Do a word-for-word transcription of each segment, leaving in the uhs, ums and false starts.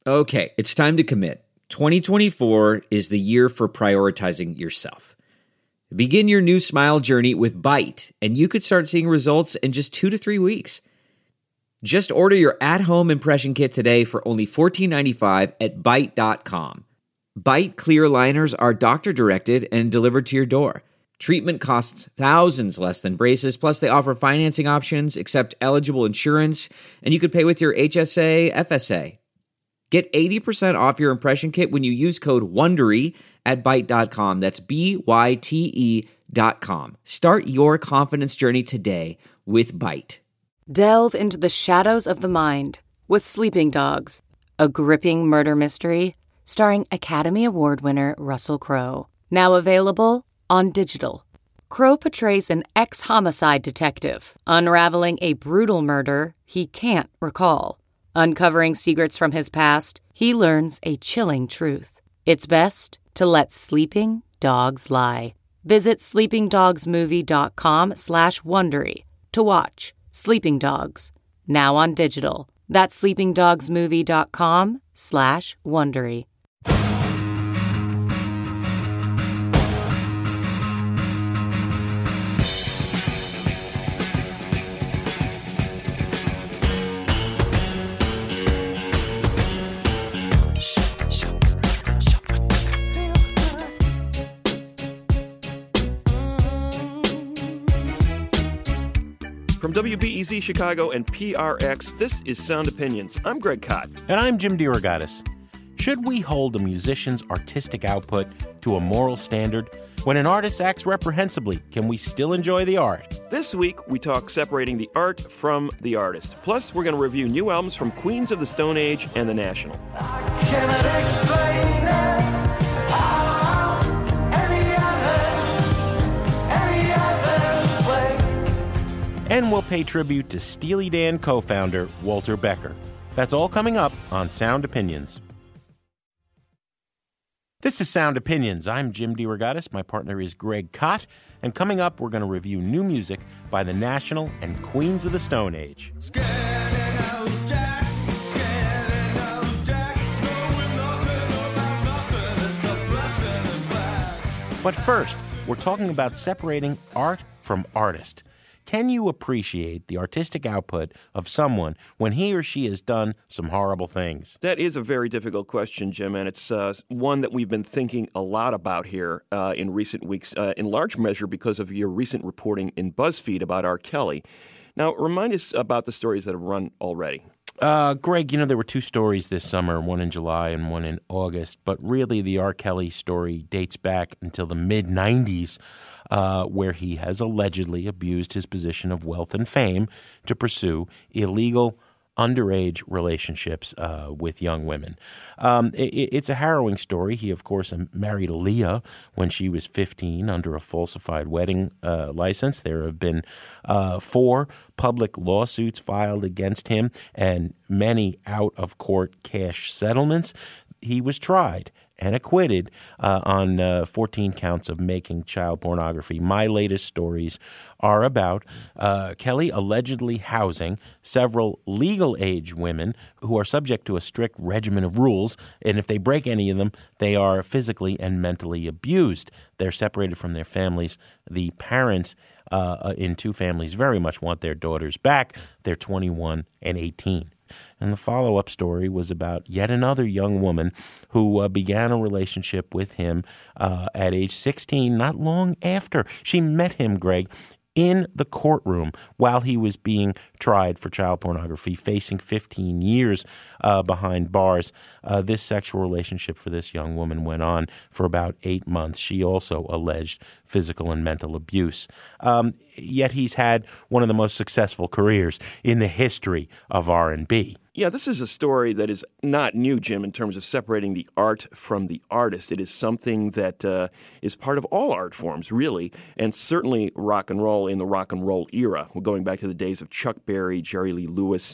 Okay, it's time to commit. twenty twenty-four is the year for prioritizing yourself. Begin your new smile journey with Byte, and you could start seeing results in just two to three weeks. Just order your at-home impression kit today for only fourteen ninety-five at byte dot com. Byte clear aligners are doctor-directed and delivered to your door. Treatment costs thousands less than braces, plus they offer financing options, accept eligible insurance, and you could pay with your H S A, F S A. Get eighty percent off your impression kit when you use code WONDERY at byte dot com. That's B Y T E dot com. Start your confidence journey today with Byte. Delve into the shadows of the mind with Sleeping Dogs, a gripping murder mystery starring Academy Award winner Russell Crowe. Now available on digital. Crowe portrays an ex-homicide detective unraveling a brutal murder he can't recall. Uncovering secrets from his past, he learns a chilling truth. It's best to let sleeping dogs lie. Visit sleepingdogsmovie.com slash Wondery to watch Sleeping Dogs, now on digital. That's sleepingdogsmovie.com slash Wondery. From W B E Z Chicago and P R X, this is Sound Opinions. I'm Greg Kot. And I'm Jim DeRogatis. Should we hold a musician's artistic output to a moral standard? When an artist acts reprehensibly, can we still enjoy the art? This week, we talk separating the art from the artist. Plus, we're going to review new albums from Queens of the Stone Age and The National. I cannot explain it. And we'll pay tribute to Steely Dan co-founder Walter Becker. That's all coming up on Sound Opinions. This is Sound Opinions. I'm Jim DeRogatis. My partner is Greg Kot. And coming up, we're going to review new music by The National and Queens of the Stone Age. But first, we're talking about separating art from artist. Can you appreciate the artistic output of someone when he or she has done some horrible things? That is a very difficult question, Jim, and it's uh, one that we've been thinking a lot about here uh, in recent weeks, uh, in large measure because of your recent reporting in BuzzFeed about R. Kelly. Now, remind us about the stories that have run already. Uh, Greg, you know, there were two stories this summer, one in July and one in August, but really the R. Kelly story dates back until the mid nineties. Uh, where he has allegedly abused his position of wealth and fame to pursue illegal underage relationships uh, with young women. Um, it, it's a harrowing story. He, of course, married Aaliyah when she was fifteen under a falsified wedding uh, license. There have been uh, four public lawsuits filed against him and many out-of-court cash settlements. He was tried and acquitted uh, on uh, fourteen counts of making child pornography. My latest stories are about uh, Kelly allegedly housing several legal-age women who are subject to a strict regimen of rules, and if they break any of them, they are physically and mentally abused. They're separated from their families. The parents uh, in two families very much want their daughters back. They're twenty-one and eighteen. And the follow-up story was about yet another young woman who uh, began a relationship with him uh, at age sixteen, not long after she met him, Greg, in the courtroom while he was being tried for child pornography, facing fifteen years uh, behind bars. Uh, this sexual relationship for this young woman went on for about eight months. She also alleged physical and mental abuse. Um, yet he's had one of the most successful careers in the history of R and B. Yeah, this is a story that is not new, Jim, in terms of separating the art from the artist. It is something that uh, is part of all art forms, really, and certainly rock and roll in the rock and roll era. We're going back to the days of Chuck Berry, Jerry Lee Lewis.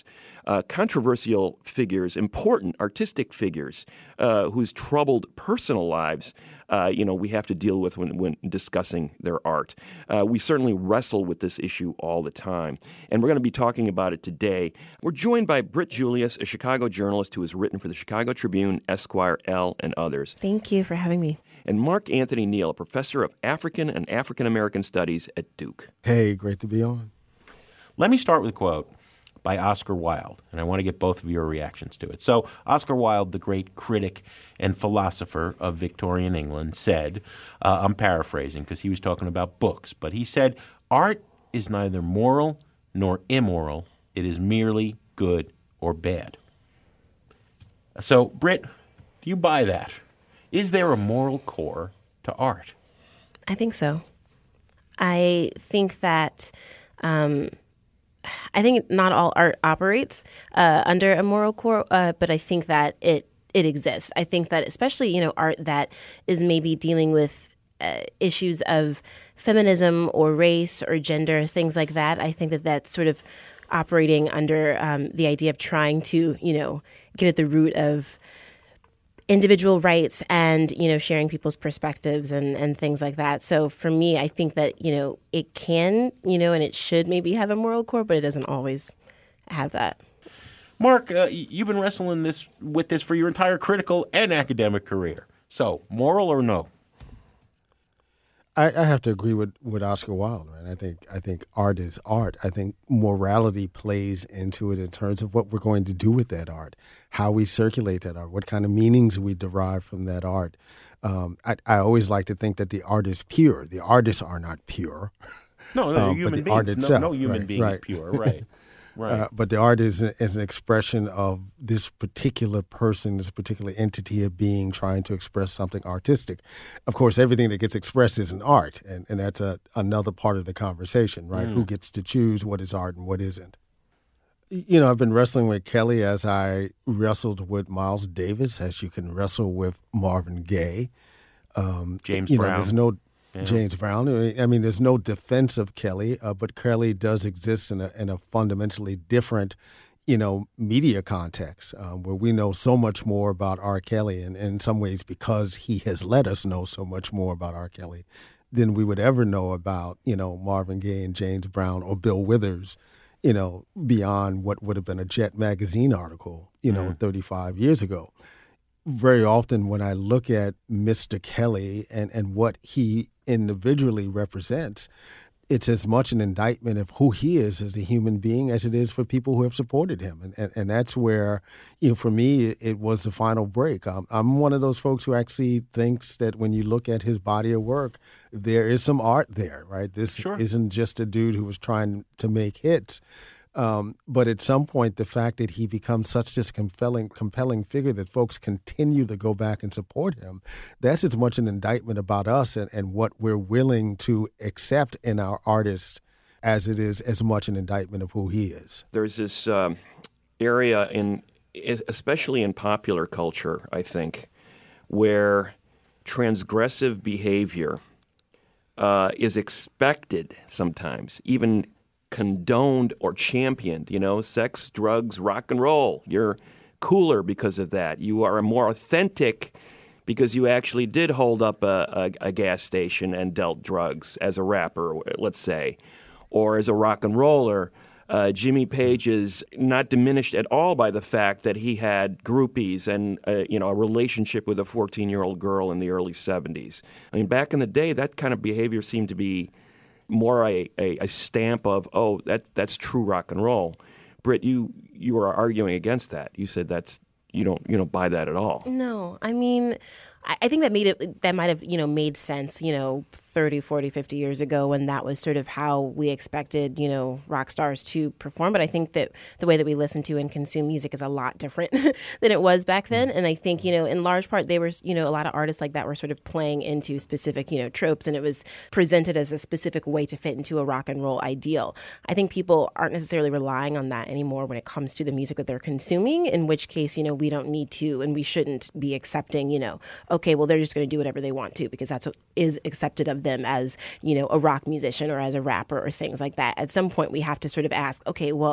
uh, controversial figures, important artistic figures uh, whose troubled personal lives Uh, you know, we have to deal with when, when discussing their art. Uh, we certainly wrestle with this issue all the time, and we're going to be talking about it today. We're joined by Britt Julius, a Chicago journalist who has written for the Chicago Tribune, Esquire, Elle, and others. Thank you for having me. And Mark Anthony Neal, a professor of African and African American Studies at Duke. Hey, great to be on. Let me start with a quote by Oscar Wilde, and I want to get both of your reactions to it. So Oscar Wilde, the great critic and philosopher of Victorian England, said, uh, I'm paraphrasing because he was talking about books, but he said, art is neither moral nor immoral. It is merely good or bad. So, Britt, do you buy that? Is there a moral core to art? I think so. I think that um, I think not all art operates uh, under a moral core, uh, but I think that it it exists. I think that especially, you know, art that is maybe dealing with uh, issues of feminism or race or gender, things like that. I think that that's sort of operating under um, the idea of trying to, you know, get at the root of individual rights and, you know, sharing people's perspectives and, and things like that. So for me, I think that, you know, it can, you know, and it should maybe have a moral core, but it doesn't always have that. Mark, uh, you've been wrestling this with this for your entire critical and academic career. So, moral or no? I, I have to agree with, with Oscar Wilde, man. I think I think art is art. I think morality plays into it in terms of what we're going to do with that art, how we circulate that art, what kind of meanings we derive from that art. Um, I, I always like to think that the art is pure. The artists are not pure. No, no, um, human but the beings. art itself, no, no human right, being right. is pure, right? Right. Uh, but the art is, is an expression of this particular person, this particular entity of being trying to express something artistic. Of course, everything that gets expressed is an art, and, and that's a, another part of the conversation, right? Mm. Who gets to choose what is art and what isn't? You know, I've been wrestling with Kelly as I wrestled with Miles Davis, as you can wrestle with Marvin Gaye. Um, James you Brown. know, there's no Yeah. James Brown. I mean, there's no defense of Kelly, uh, but Kelly does exist in a in a fundamentally different, you know, media context um, where we know so much more about R. Kelly, and, and in some ways because he has let us know so much more about R. Kelly than we would ever know about, you know, Marvin Gaye and James Brown or Bill Withers, you know, beyond what would have been a Jet magazine article, you know, mm. thirty-five years ago. Very often when I look at Mister Kelly and, and what he individually represents, it's as much an indictment of who he is as a human being as it is for people who have supported him. And and, and that's where, you know, for me, it, it was the final break. Um, I'm one of those folks who actually thinks that when you look at his body of work, there is some art there, right? This Sure. isn't just a dude who was trying to make hits. Um, but at some point, the fact that he becomes such this compelling, compelling figure that folks continue to go back and support him, that's as much an indictment about us and, and what we're willing to accept in our artists as it is as much an indictment of who he is. There's this um, area, in, especially in popular culture, I think, where transgressive behavior uh, is expected sometimes, even condoned or championed, you know, sex, drugs, rock and roll. You're cooler because of that. You are more authentic because you actually did hold up a, a, a gas station and dealt drugs as a rapper, let's say, or as a rock and roller. Uh, Jimmy Page is not diminished at all by the fact that he had groupies and uh, you know, a relationship with a fourteen-year-old girl in the early seventies. I mean, back in the day, that kind of behavior seemed to be more a, a, a stamp of, oh, that that's true rock and roll. Britt, you you were arguing against that. You said that's you don't you don't buy that at all. No, I mean, I, I think that made it that might have, you know, made sense, you know, thirty, forty, fifty years ago when that was sort of how we expected, you know, rock stars to perform. But I think that the way that we listen to and consume music is a lot different than it was back then. And I think, you know, in large part, they were, you know, a lot of artists like that were sort of playing into specific, you know, tropes, and it was presented as a specific way to fit into a rock and roll ideal. I think people aren't necessarily relying on that anymore when it comes to the music that they're consuming, in which case, you know, we don't need to and we shouldn't be accepting, you know, okay, well, they're just going to do whatever they want to because that's what is accepted of them as, you know, a rock musician or as a rapper or things like that. At some point, we have to sort of ask, okay, well,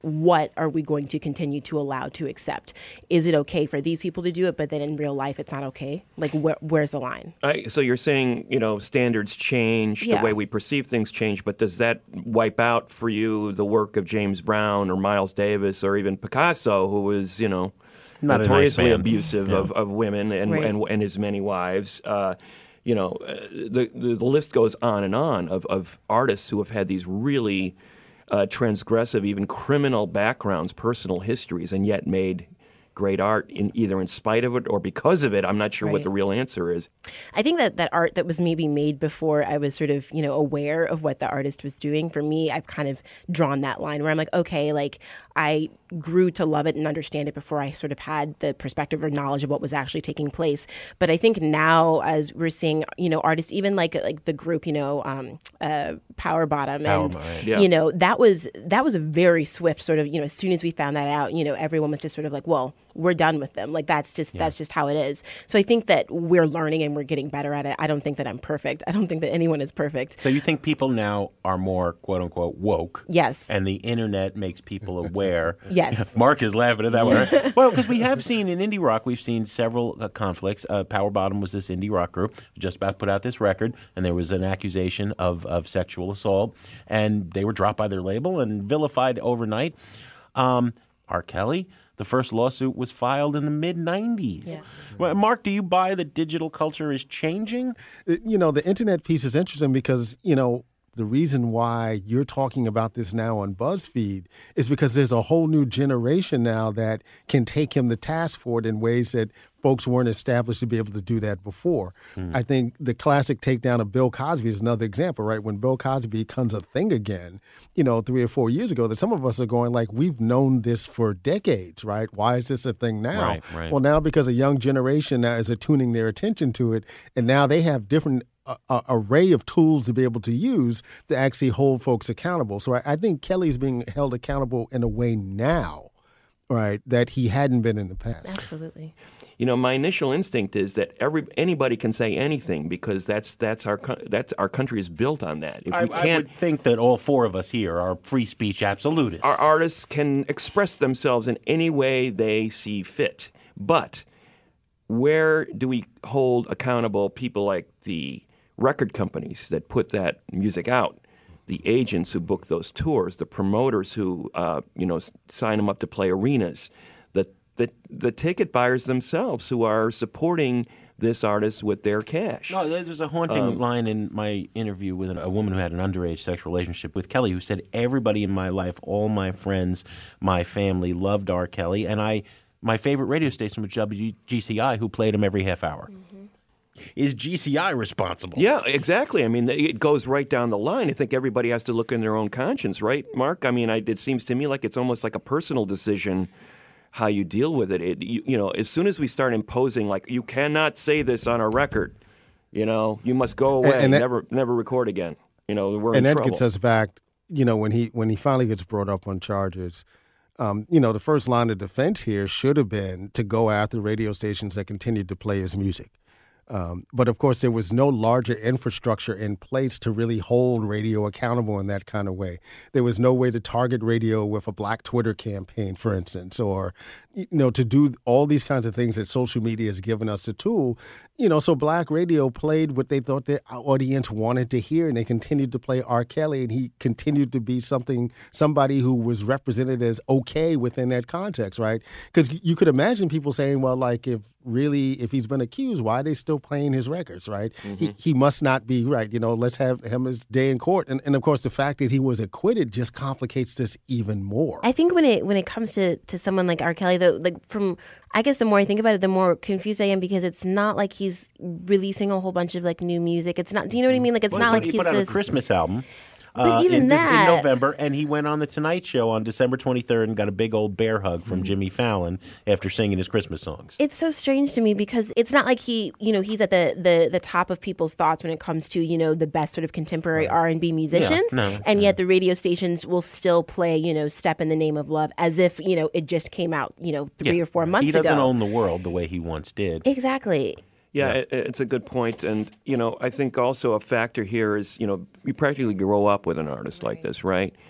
what are we going to continue to allow to accept? Is it okay for these people to do it, but then in real life it's not okay? Like, wh- where's the line? I, so you're saying, you know, standards change, Yeah. the way we perceive things change, but does that wipe out for you the work of James Brown or Miles Davis or even Picasso, who was, you know, Not a nice notoriously man. abusive Yeah. of, of women and, Right. and and his many wives? Uh, you know, uh, the, the the list goes on and on of, of artists who have had these really uh, transgressive, even criminal backgrounds, personal histories, and yet made great art in either in spite of it or because of it. I'm not sure what Right. the real answer is. I think that that art that was maybe made before I was sort of, you know, aware of what the artist was doing, for me, I've kind of drawn that line where I'm like, okay, like I grew to love it and understand it before I sort of had the perspective or knowledge of what was actually taking place. But I think now, as we're seeing, you know, artists, even like like the group, you know, um, uh, Power Bottom, Power and Bottom, yeah. you know, that was that was a very swift sort of, you know, as soon as we found that out, you know, everyone was just sort of like, well, we're done with them. Like that's just that's just how it is. So I think that we're learning and we're getting better at it. I don't think that I'm perfect. I don't think that anyone is perfect. So you think people now are more quote unquote woke? Yes. And the internet makes people aware. Yes. Mark is laughing at that one. Right? Well, because we have seen in indie rock, we've seen several uh, conflicts. Uh, Power Bottom was this indie rock group who just about put out this record, and there was an accusation of, of sexual assault, and they were dropped by their label and vilified overnight. Um, R. Kelly, the first lawsuit was filed in the mid nineties. Yeah. Well, Mark, do you buy that digital culture is changing? You know, the internet piece is interesting because, you know, the reason why you're talking about this now on BuzzFeed is because there's a whole new generation now that can take him to task for it in ways that folks weren't established to be able to do that before. Mm. I think the classic takedown of Bill Cosby is another example, right? When Bill Cosby becomes a thing again, you know, three or four years ago, that some of us are going like, we've known this for decades, right? Why is this a thing now? Right, right. Well, now because a young generation now is attuning their attention to it, and now they have different A, a array of tools to be able to use to actually hold folks accountable. So I, I think Kelly's being held accountable in a way now, right, that he hadn't been in the past. Absolutely. You know, my initial instinct is that every anybody can say anything because that's that's our co- that's our country is built on that. If I, we I can't, would think that all four of us here are free speech absolutists. our artists can express themselves in any way they see fit. But where do we hold accountable people like the record companies that put that music out, the agents who book those tours, the promoters who uh, you know s- sign them up to play arenas, the, the the ticket buyers themselves who are supporting this artist with their cash? No, there's a haunting Um, line in my interview with a woman who had an underage sexual relationship with Kelly, who said everybody in my life, all my friends, my family loved R. Kelly, and I, my favorite radio station was W G C I, who played him every half hour. Mm-hmm. Is G C I responsible? Yeah, exactly. I mean, it goes right down the line. I think everybody has to look in their own conscience, right, Mark? I mean, I, it seems to me like it's almost like a personal decision how you deal with it. It you, you know, as soon as we start imposing, like, you cannot say this on a record, you know, you must go away, And- and that- never never record again. You know, we're and in that trouble. gets us back, you know, when he when he finally gets brought up on charges, um, you know, the first line of defense here should have been to go after radio stations that continued to play his music. Um, but of course, there was no larger infrastructure in place to really hold radio accountable in that kind of way. There was no way to target radio with a Black Twitter campaign, for instance, or, you know, to do all these kinds of things that social media has given us a tool. You know, so Black radio played what they thought their audience wanted to hear, and they continued to play R. Kelly, and he continued to be something, somebody who was represented as okay within that context, right? Because you could imagine people saying, well, like, if really, if he's been accused, why are they still playing his records, right? Mm-hmm. He he must not be right. You know, let's have him his day in court. And, and of course, the fact that he was acquitted just complicates this even more. I think when it when it comes to, to someone like R. Kelly, though, like from I guess the more I think about it, the more confused I am, because it's not like he's releasing a whole bunch of like new music. It's not. Do you know what I mean? Like it's Well, not he like put, he he's put out this, a Christmas album. But uh, even in, this- that- in November, and he went on the Tonight Show on December twenty-third and got a big old bear hug from Jimmy Fallon after singing his Christmas songs. It's so strange to me because it's not like he, you know, he's at the, the, the top of people's thoughts when it comes to, you know, the best sort of contemporary R and B musicians. no, and yet the radio stations will still play, you know, Step in the Name of Love as if, you know, it just came out, you know, three Yeah. or four months He doesn't ago. own the world the way he once did. Exactly. Yeah, it, it's a good point. And, you know, I think also a factor here is, you know, you practically grow up with an artist like this, right?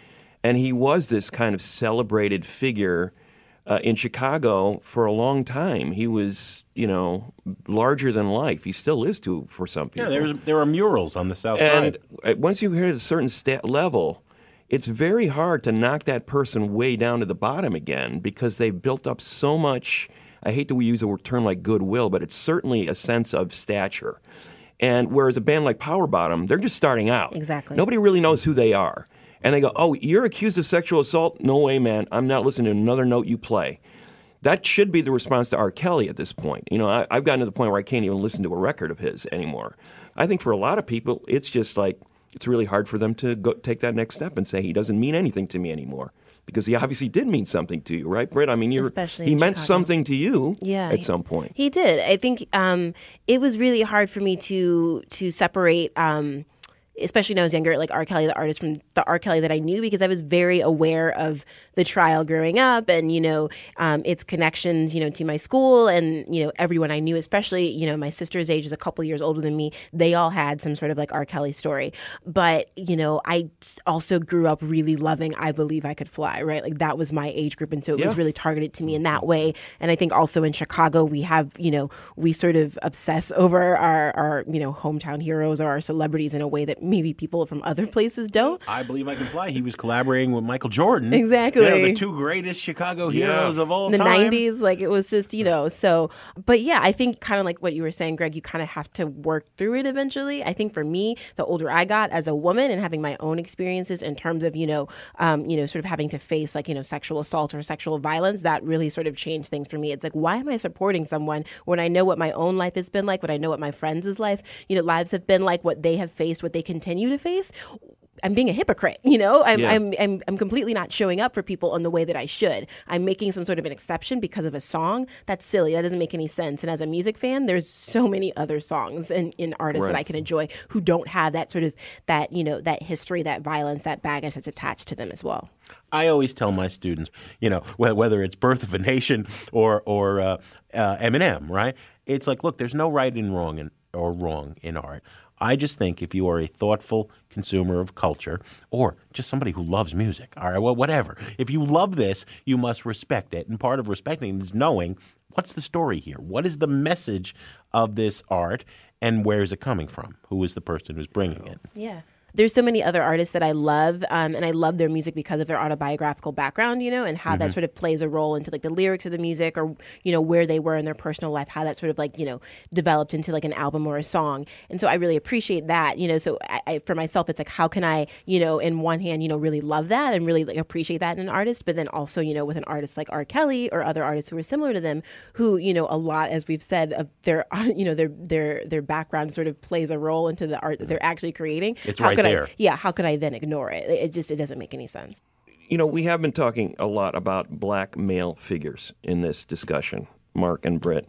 And he was this kind of celebrated figure uh, in Chicago for a long time. He was, you know, larger than life. He still is to for some people. Yeah, there's there are murals on the South and Side. once you hit a certain stat level, it's very hard to knock that person way down to the bottom again because they've built up so much. I hate to use a term like goodwill, but it's certainly a sense of stature. And whereas a band like Power Bottom, they're just starting out. Exactly. Nobody really knows who they are. And they go, oh, you're accused of sexual assault? No way, man. I'm not listening to another note you play. That should be the response to R. Kelly at this point. You know, I, I've gotten to the point where I can't even listen to a record of his anymore. I think for a lot of people, it's just like, it's really hard for them to go take that next step and say he doesn't mean anything to me anymore. Because he obviously did mean something to you, right, Britt? I mean, you're, Especially he in meant Chicago. something to you Yeah, at he- some point. He did. I think um, it was really hard for me to to separate, um, especially when I was younger, like R. Kelly, the artist, from the R. Kelly that I knew, because I was very aware of the trial growing up and, you know, um, its connections, you know, to my school and, you know, everyone I knew, especially, you know, my sister's age is a couple years older than me. They all had some sort of like R. Kelly story. But, you know, I also grew up really loving I Believe I Could Fly, right? Like that was my age group. And so it was Yeah. really targeted to me in that way. And I think also in Chicago, we have, you know, we sort of obsess over our, our you know, hometown heroes or our celebrities in a way that maybe people from other places don't. I Believe I Can Fly. He was collaborating with Michael Jordan. Exactly. You know, the two greatest Chicago heroes Yeah. of all the time. nineties, like it was just, you know, so, but yeah, I think kind of like what you were saying, Greg, you kind of have to work through it eventually. I think for me, the older I got as a woman and having my own experiences in terms of, you know, um, you know, sort of having to face like, you know, sexual assault or sexual violence, that really sort of changed things for me. It's like, why am I supporting someone when I know what my own life has been like, what I know what my friends' life, you know, lives have been like, what they have faced, what they continue to face? I'm being a hypocrite, you know. I'm, Yeah. I'm I'm I'm completely not showing up for people in the way that I should. I'm making some sort of an exception because of a song. That's silly. That doesn't make any sense. And as a music fan, there's so many other songs and in artists Right. that I can enjoy who don't have that sort of that you know that history, that violence, that baggage that's attached to them as well. I always tell my students, you know, wh- whether it's Birth of a Nation or or uh, uh, Eminem, right? It's like, look, there's no right and wrong in, or wrong in art. I just think if you are a thoughtful consumer of culture or just somebody who loves music, all right, well, whatever. If you love this, you must respect it. And part of respecting it is knowing what's the story here? What is the message of this art and where is it coming from? Who is the person who's bringing it? Yeah. There's so many other artists that I love, um, and I love their music because of their autobiographical background, you know, and how that sort of plays a role into like the lyrics of the music or, you know, where they were in their personal life, how that sort of like, you know, developed into like an album or a song. And so I really appreciate that, you know, so I, I, for myself, it's like, how can I, you know, in one hand, you know, really love that and really like, appreciate that in an artist, but then also, you know, with an artist like R. Kelly or other artists who are similar to them, who, you know, a lot, as we've said, of their, you know, their, their, their background sort of plays a role into the art that they're actually creating. It's How right could I- there. yeah, how could I then ignore it? It just it doesn't make any sense. You know, we have been talking a lot about black male figures in this discussion, Mark and Britt.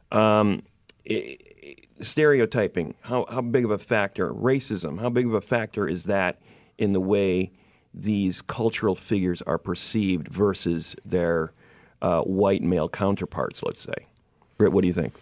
Um, i- i- stereotyping, how, how big of a factor? Racism, how big of a factor is that in the way these cultural figures are perceived versus their uh, white male counterparts, let's say? Britt, what do you think?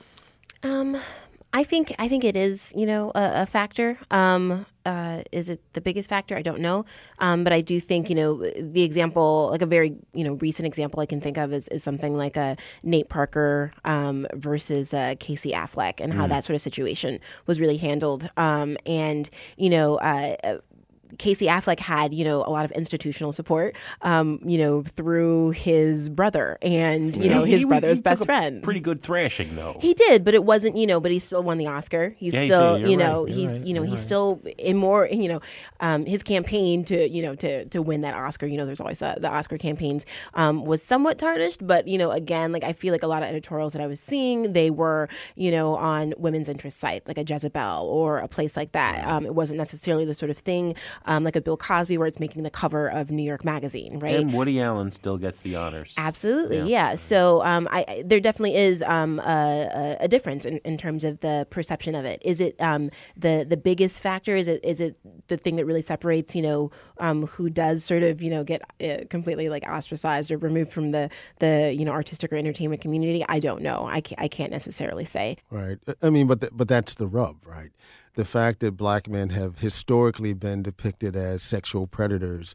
Um, I think I think it is, you know, a, a factor. Um, uh, is it the biggest factor? I don't know. Um, but I do think, you know, the example, like a very, you know, recent example I can think of is, is something like a Nate Parker um, versus uh, Casey Affleck and how that sort of situation was really handled. Um, and, you know, uh, Casey Affleck had, you know, a lot of institutional support, um, you know, through his brother and, you know, his He- brother's he took best a friend. Pretty good thrashing, though. He did, but it wasn't, you know, but he still won the Oscar. He's Yeah, still, you're you right, know, you're he's, right, you know, you're he's right. still in more, you know, um, his campaign to, you know, to to win that Oscar, you know, there's always uh, the Oscar campaigns um, was somewhat tarnished, but, you know, again, like I feel like a lot of editorials that I was seeing, they were, you know, on women's interest site, like a Jezebel or a place like that. Um, it wasn't necessarily the sort of thing um, like a Bill Cosby where it's making the cover of New York Magazine, right? And Woody Allen still gets the honors. Absolutely, yeah. So um, I, I there definitely is um, a, a difference in, in terms of the perception of it. Is it um, the the biggest factor? Is it is it the thing that really separates, you know, um, who does sort of, you know, get uh, completely like ostracized or removed from the the you know artistic or entertainment community? I don't know. I can't, I can't necessarily say. Right. I mean, but th- but that's the rub, right? The fact that black men have historically been depicted as sexual predators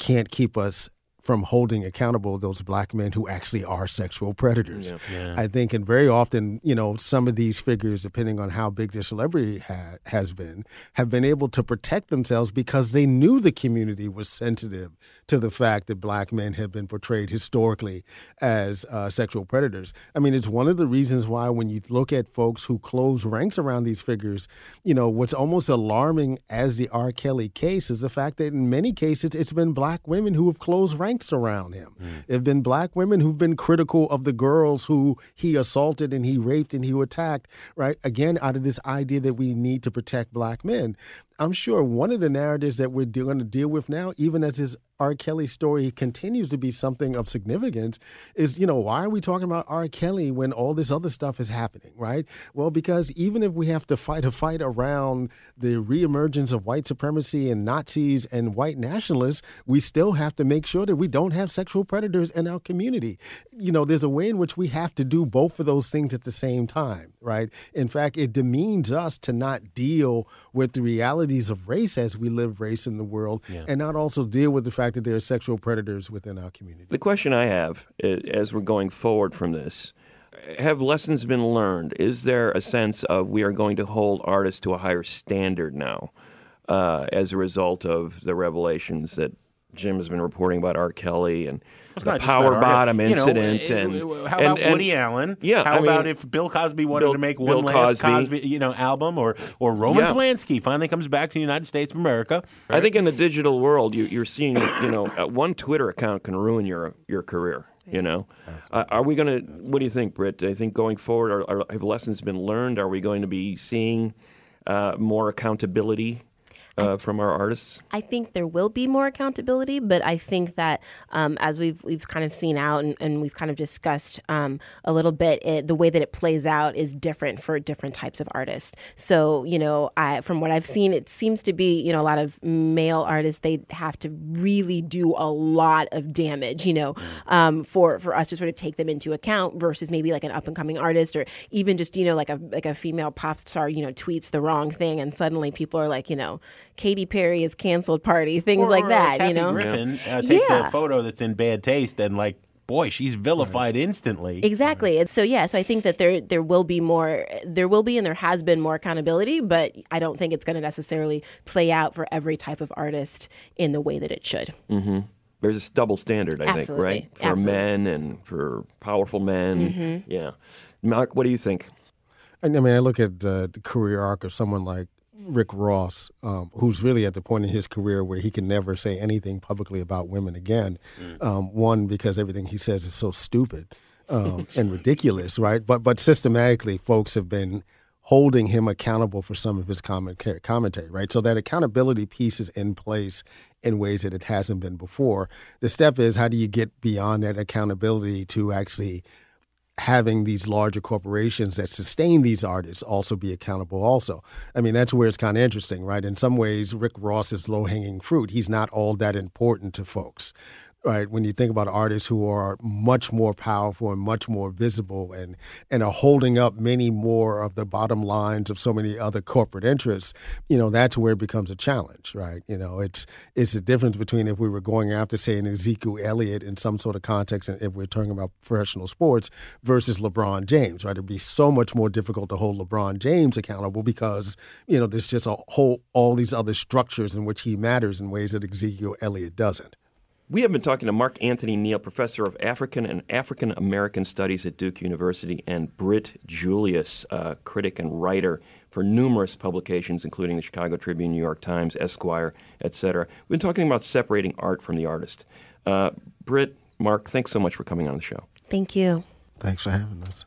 can't keep us from holding accountable those black men who actually are sexual predators. Yeah. Yeah. I think, and very often, you know, some of these figures, depending on how big their celebrity ha- has been, have been able to protect themselves because they knew the community was sensitive to the fact that black men have been portrayed historically as uh, sexual predators. I mean, it's one of the reasons why when you look at folks who close ranks around these figures, you know, what's almost alarming as the R. Kelly case is the fact that in many cases it's been black women who have closed ranks around him. Mm. There have been black women who've been critical of the girls who he assaulted and he raped and he attacked, right? Again, out of this idea that we need to protect black men. I'm sure one of the narratives that we're going to deal with now, even as his R. Kelly story continues to be something of significance, is, you know, why are we talking about R. Kelly when all this other stuff is happening, right? Well, because even if we have to fight a fight around the reemergence of white supremacy and Nazis and white nationalists, we still have to make sure that we don't have sexual predators in our community. You know, there's a way in which we have to do both of those things at the same time, right? In fact, it demeans us to not deal with the reality of race as we live race in the world, yeah. and not also deal with the fact that there are sexual predators within our community. The question I have, as we're going forward from this, have lessons been learned? Is there a sense of we are going to hold artists to a higher standard now uh, as a result of the revelations that Jim has been reporting about R. Kelly and the power bottom you know, incident? it, and how about and, Woody and, Allen? Yeah, how I about mean, if Bill Cosby wanted Bill, to make Bill one last Cosby. Cosby, you know, album, or or Roman yeah. Polanski finally comes back to the United States of America? Right? I think in the digital world, you, you're seeing, you know, one Twitter account can ruin your your career. You know, uh, are we going to? What do you think, Britt? I think going forward, are, are, have lessons been learned? Are we going to be seeing uh, more accountability Uh, from our artists? I think there will be more accountability, but I think that um, as we've we've kind of seen out and, and we've kind of discussed um, a little bit, it, the way that it plays out is different for different types of artists. So, you know, I, from what I've seen, it seems to be, you know, a lot of male artists, they have to really do a lot of damage, you know, um, for, for us to sort of take them into account versus maybe like an up and coming artist or even just, you know, like a like a female pop star, you know, tweets the wrong thing and suddenly people are like, you know, Katy Perry is canceled party, things or, like or that, Kathy you know? Griffin uh, takes yeah. a photo that's in bad taste and like, boy, she's vilified right. instantly. Exactly. And so, yeah, so I think that there there will be more, there will be and there has been more accountability, but I don't think it's going to necessarily play out for every type of artist in the way that it should. Mm-hmm. There's this double standard, I Absolutely. think, right? For Absolutely. men and for powerful men. Mm-hmm. Yeah. Mark, what do you think? I mean, I look at uh, the career arc of someone like Rick Ross, um, who's really at the point in his career where he can never say anything publicly about women again. Mm. Um, one, because everything he says is so stupid um, and ridiculous, right? But but systematically, folks have been holding him accountable for some of his comment, commentary, right? So that accountability piece is in place in ways that it hasn't been before. The step is, how do you get beyond that accountability to actually having these larger corporations that sustain these artists also be accountable also? I mean, that's where it's kind of interesting, right? In some ways, Rick Ross is low-hanging fruit. He's not all that important to folks, right? When you think about artists who are much more powerful and much more visible and, and are holding up many more of the bottom lines of so many other corporate interests, you know, that's where it becomes a challenge, right? You know, it's it's the difference between if we were going after, say, an Ezekiel Elliott in some sort of context, and if we're talking about professional sports, versus LeBron James, right? It'd be so much more difficult to hold LeBron James accountable because, you know, there's just a whole, all these other structures in which he matters in ways that Ezekiel Elliott doesn't. We have been talking to Mark Anthony Neal, professor of African and African American Studies at Duke University, and Britt Julius, uh, critic and writer for numerous publications, including the Chicago Tribune, New York Times, Esquire, et cetera. We've been talking about separating art from the artist. Uh, Britt, Mark, thanks so much for coming on the show. Thank you. Thanks for having us.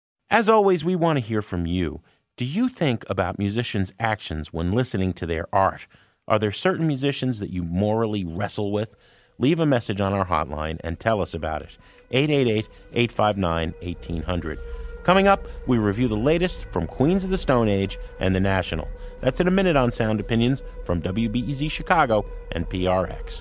As always, we want to hear from you. Do you think about musicians' actions when listening to their art? Are there certain musicians that you morally wrestle with? Leave a message on our hotline and tell us about it. eight eight eight, eight five nine, one eight zero zero. Coming up, we review the latest from Queens of the Stone Age and The National. That's in a minute on Sound Opinions from W B E Z Chicago and P R X.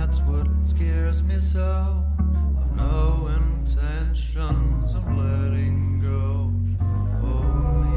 that's what scares me so. I've no intentions of letting go. Only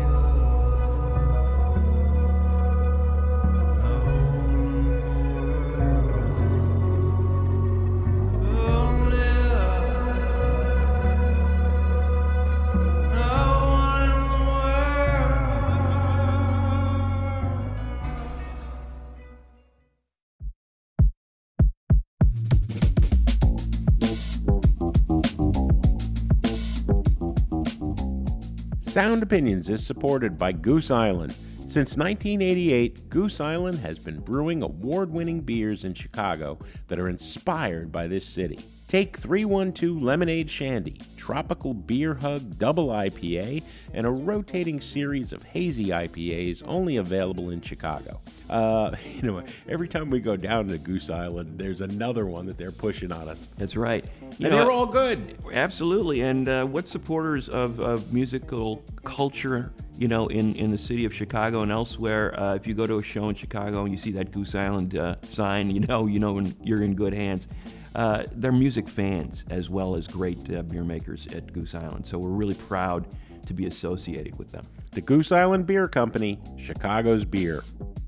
Sound Opinions is supported by Goose Island. Since nineteen eighty-eight, Goose Island has been brewing award-winning beers in Chicago that are inspired by this city. Take three one two Lemonade Shandy, Tropical Beer Hug Double I P A, and a rotating series of hazy I P As only available in Chicago. Uh, you know, every time we go down to Goose Island, there's another one that they're pushing on us. That's right. You and know, they're all good. Absolutely. And uh, what supporters of, of musical culture, you know, in, in the city of Chicago and elsewhere, uh, if you go to a show in Chicago and you see that Goose Island uh, sign, you know, you know you're in good hands. Uh, they're music fans as well as great uh, beer makers at Goose Island. So we're really proud to be associated with them. The Goose Island Beer Company, Chicago's beer.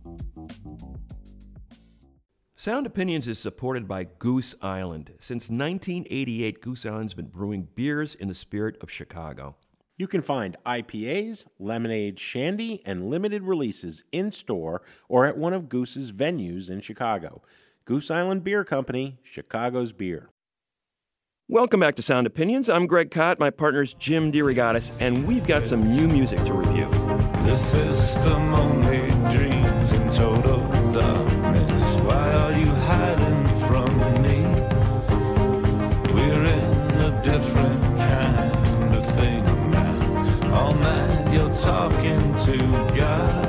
Sound Opinions is supported by Goose Island. Since nineteen eighty-eight, Goose Island's been brewing beers in the spirit of Chicago. You can find I P As, lemonade, shandy, and limited releases in-store or at one of Goose's venues in Chicago. Goose Island Beer Company, Chicago's beer. Welcome back to Sound Opinions. I'm Greg Kot, my partner's Jim DeRogatis, and we've got some new music to review. The system only dreams in total darkness. Why are you hiding from me? We're in a different kind of thing now. All night you're talking to God.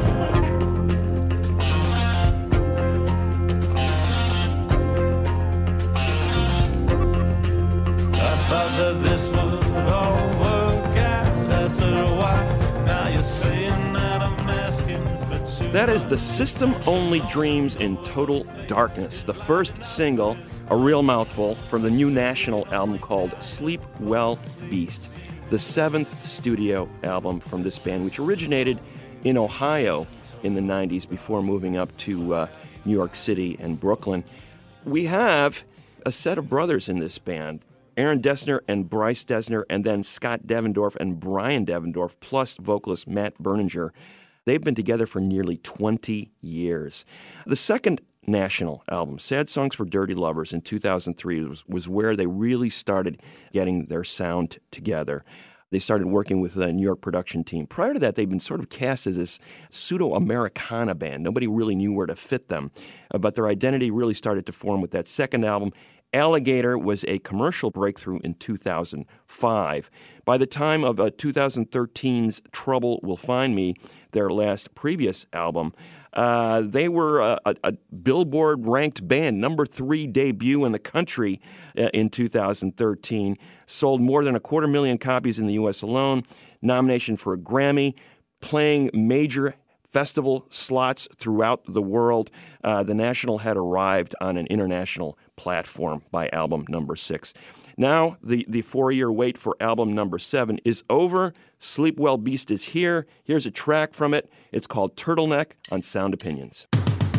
That this would all work out after a while. Now you're saying that I'm asking for too That is The System Only Dreams in Total Darkness, the first single, a real mouthful, from the new National album called Sleep Well Beast, the seventh studio album from this band, which originated in Ohio in the nineties before moving up to uh, New York City and Brooklyn. We have a set of brothers in this band, Aaron Dessner and Bryce Dessner, and then Scott Devendorf and Brian Devendorf, plus vocalist Matt Berninger. They've been together for nearly twenty years. The second National album, Sad Songs for Dirty Lovers, in two thousand three, was, was where they really started getting their sound together. They started working with the New York production team. Prior to that, they'd been sort of cast as this pseudo-Americana band. Nobody really knew where to fit them, uh, but their identity really started to form with that second album. Alligator was a commercial breakthrough in two thousand five. By the time of uh, twenty thirteen's Trouble Will Find Me, their last previous album, uh, they were a, a, a Billboard-ranked band, number three debut in the country uh, in two thousand thirteen, sold more than a quarter million copies in the U S alone, nomination for a Grammy, playing major festival slots throughout the world. Uh, the National had arrived on an international platform by album number six. Now, the, the four-year wait for album number seven is over. Sleep Well Beast is here. Here's a track from it. It's called Turtleneck on Sound Opinions.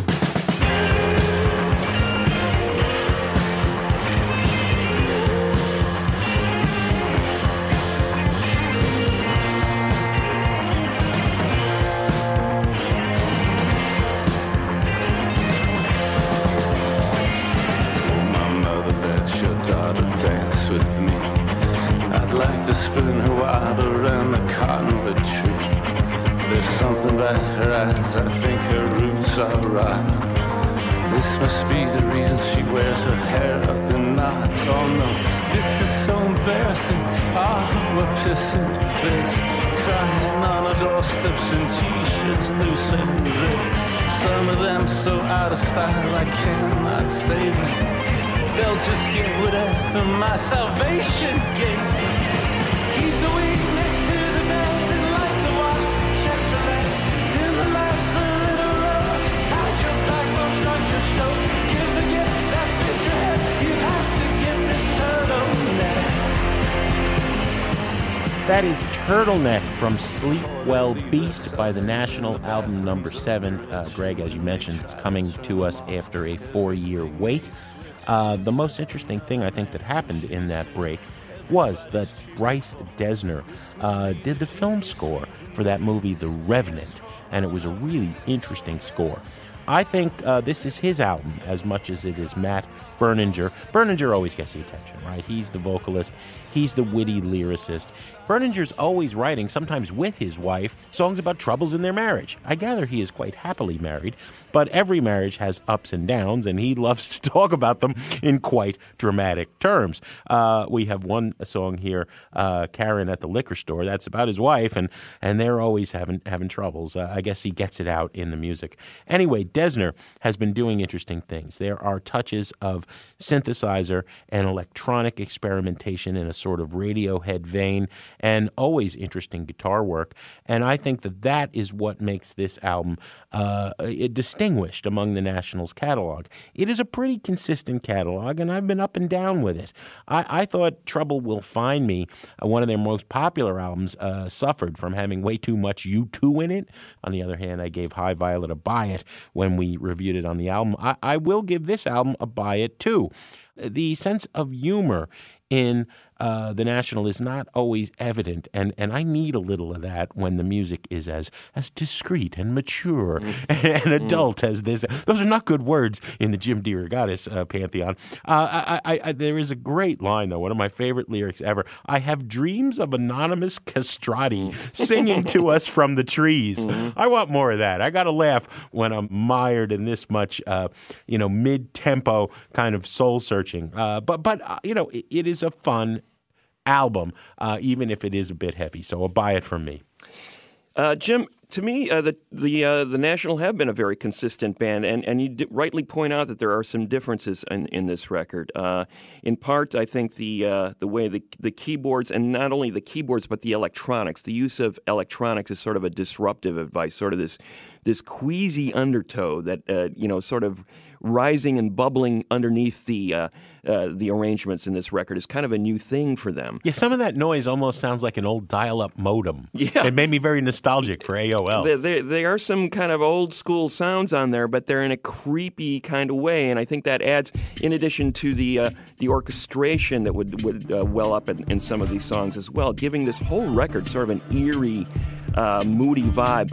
Spin her wild around the cottonwood tree. There's something about her eyes, I think her roots are rotten. This must be the reason she wears her hair up in knots. Oh no, this is so embarrassing. Ah, we're pissing fits, crying on our doorsteps in t-shirts, loose and ripped. Some of them so out of style I cannot save them. They'll just get whatever my salvation gave them. Keep the weed next to the bed and light the water. Check the red, dim the lights a little lower. Hide your backbone, shrug your show. Give the gift that fits your head. That is Turtleneck from Sleep Well Beast by The National, album number seven. Uh, Greg, as you mentioned, it's coming to us after a four-year wait. Uh, the most interesting thing I think that happened in that break was that Bryce Dessner uh, did the film score for that movie, The Revenant, and it was a really interesting score. I think uh, this is his album as much as it is Matt Berninger. Berninger always gets the attention, right? He's the vocalist. He's the witty lyricist. Berninger's always writing, sometimes with his wife, songs about troubles in their marriage. I gather he is quite happily married, but every marriage has ups and downs, and he loves to talk about them in quite dramatic terms. Uh, we have one song here, uh, Karen at the Liquor Store. That's about his wife, and, and they're always having, having troubles. Uh, I guess he gets it out in the music. Anyway, Dessner has been doing interesting things. There are touches of synthesizer and electronic experimentation in a sort of Radiohead vein, and always interesting guitar work. And I think that that is what makes this album uh, distinguished among the National's catalog. It is a pretty consistent catalog, and I've been up and down with it. I, I thought Trouble Will Find Me, uh, one of their most popular albums, uh, suffered from having way too much U two in it. On the other hand, I gave High Violet a buy it when we reviewed it on the album. I, I will give this album a buy it too. The sense of humor in uh, The National is not always evident, and, and I need a little of that when the music is as as discreet and mature mm. and, and adult mm. as this. Those are not good words in the Jim DeRogatis uh, pantheon. Uh, I, I, I, there is a great line, though, one of my favorite lyrics ever. I have dreams of anonymous castrati singing to us from the trees. Mm. I want more of that. I got to laugh when I'm mired in this much, uh, you know, mid-tempo kind of soul-searching. Uh, but, but uh, you know, it, it is a fun album, uh, even if it is a bit heavy. So I'll buy it from me. Uh, Jim, to me, uh, the the uh, the National have been a very consistent band, and, and you d- rightly point out that there are some differences in, in this record. Uh, in part, I think the uh, the way the the keyboards, and not only the keyboards but the electronics, the use of electronics is sort of a disruptive advice, sort of this this queasy undertow that uh, you know, sort of rising and bubbling underneath the uh, uh, the arrangements in this record is kind of a new thing for them. Yeah, some of that noise almost sounds like an old dial-up modem. Yeah. It made me very nostalgic for A O L. There, there, there are some kind of old-school sounds on there, but they're in a creepy kind of way, and I think that adds, in addition to the uh, the orchestration that would, would uh, well up in, in some of these songs as well, giving this whole record sort of an eerie, uh, moody vibe.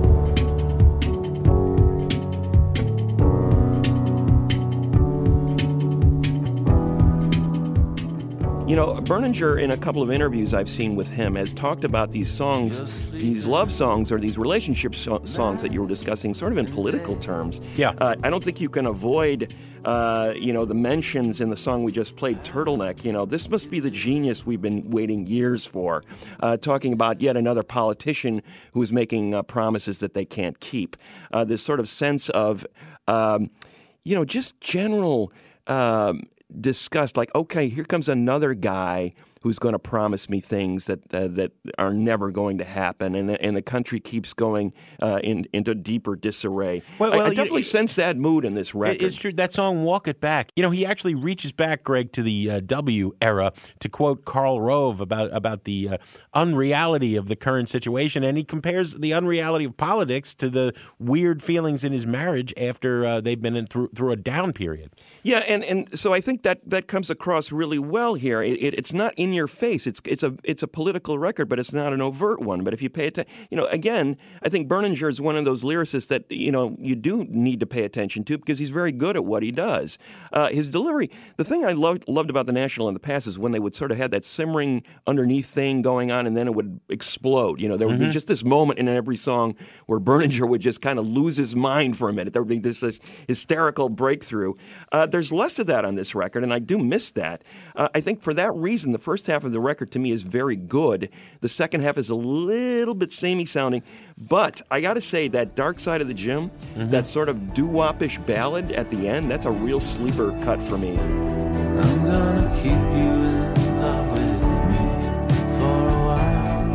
You know, Berninger, in a couple of interviews I've seen with him, has talked about these songs, these love songs or these relationship so- songs that you were discussing, sort of in political terms. Yeah. Uh, I don't think you can avoid, uh, you know, the mentions in the song we just played, Turtleneck. You know, this must be the genius we've been waiting years for, uh, talking about yet another politician who's making uh, promises that they can't keep. Uh, this sort of sense of, um, you know, just general Um, discussed, like, okay, here comes another guy who's going to promise me things that uh, that are never going to happen, and the, and the country keeps going uh, in, into deeper disarray. Well, I, well, I definitely you, sense that mood in this record. It's true. That song, Walk It Back, you know, he actually reaches back, Greg, to the uh, W era to quote Karl Rove about, about the uh, unreality of the current situation, and he compares the unreality of politics to the weird feelings in his marriage after uh, they've been in through, through a down period. Yeah, and, and so I think that, that comes across really well here. It, it, it's not in your face. It's it's a it's a political record, but it's not an overt one. But if you pay attention, you know, again, I think Berninger is one of those lyricists that, you know, you do need to pay attention to because he's very good at what he does. Uh, his delivery, the thing I loved loved about the National in the past is when they would sort of have that simmering underneath thing going on, and then it would explode. You know, there would mm-hmm. be just this moment in every song where Berninger would just kind of lose his mind for a minute. There would be this, this hysterical breakthrough. Uh, there's less of that on this record, and I do miss that. Uh, I think for that reason, the first half of the record to me is very good. The second half is a little bit samey sounding, but I got to say that Dark Side of the Gym, mm-hmm. that sort of doo-wop-ish ballad at the end, that's a real sleeper cut for me. I'm gonna keep you in love with me for a while.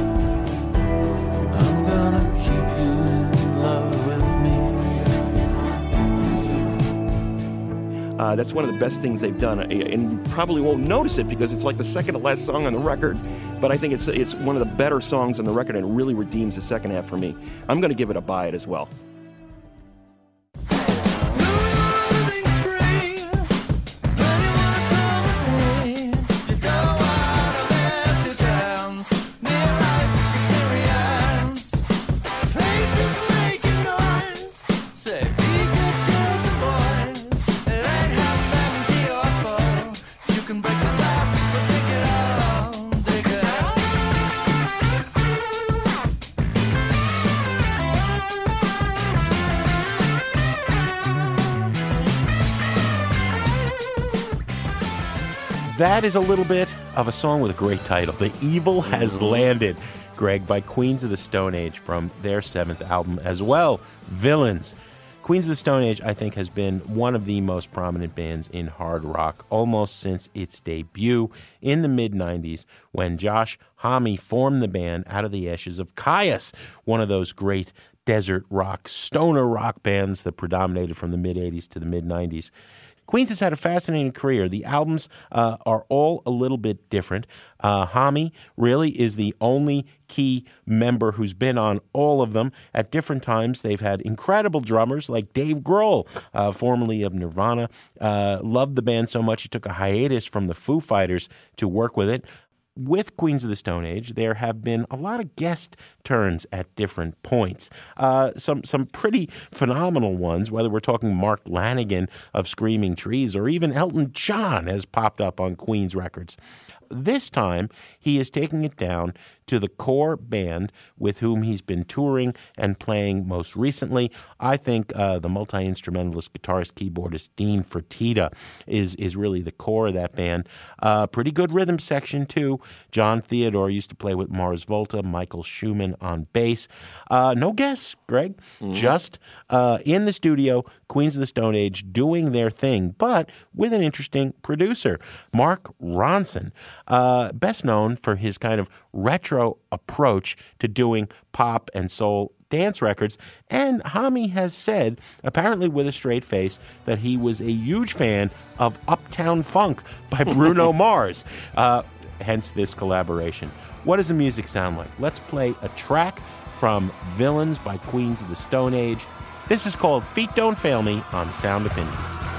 I'm gonna keep you in love with me. Uh, that's one of the best things they've done, and you probably won't notice it because it's like the second to last song on the record, but I think it's it's one of the better songs on the record, and it really redeems the second half for me. I'm going to give it a buy it as well. That is a little bit of a song with a great title. The Evil Has Landed, Greg, by Queens of the Stone Age from their seventh album as well, Villains. Queens of the Stone Age, I think, has been one of the most prominent bands in hard rock almost since its debut in the mid nineties when Josh Homme formed the band out of the ashes of Kyuss, one of those great desert rock, stoner rock bands that predominated from the mid eighties to the mid nineties. Queens has had a fascinating career. The albums uh, are all a little bit different. Uh, Homme really is the only key member who's been on all of them. At different times, they've had incredible drummers like Dave Grohl, uh, formerly of Nirvana. Uh, loved the band so much he took a hiatus from the Foo Fighters to work with it. With Queens of the Stone Age, there have been a lot of guest turns at different points. Uh, some some pretty phenomenal ones, whether we're talking Mark Lanigan of Screaming Trees or even Elton John has popped up on Queens records. This time, he is taking it down to the core band with whom he's been touring and playing most recently. I think uh, the multi-instrumentalist, guitarist, keyboardist Dean Fertitta is is really the core of that band. Uh, pretty good rhythm section, too. John Theodore used to play with Mars Volta, Michael Schumann on bass. Uh, no guests, Greg. Mm-hmm. Just uh, in the studio, Queens of the Stone Age doing their thing, but with an interesting producer, Mark Ronson, uh, best known for his kind of retro approach to doing pop and soul dance records. And Homme has said, apparently with a straight face, that he was a huge fan of Uptown Funk by Bruno Mars, uh, hence this collaboration. What does the music sound like? Let's play a track from Villains by Queens of the Stone Age. This is called Feet Don't Fail Me on Sound Opinions.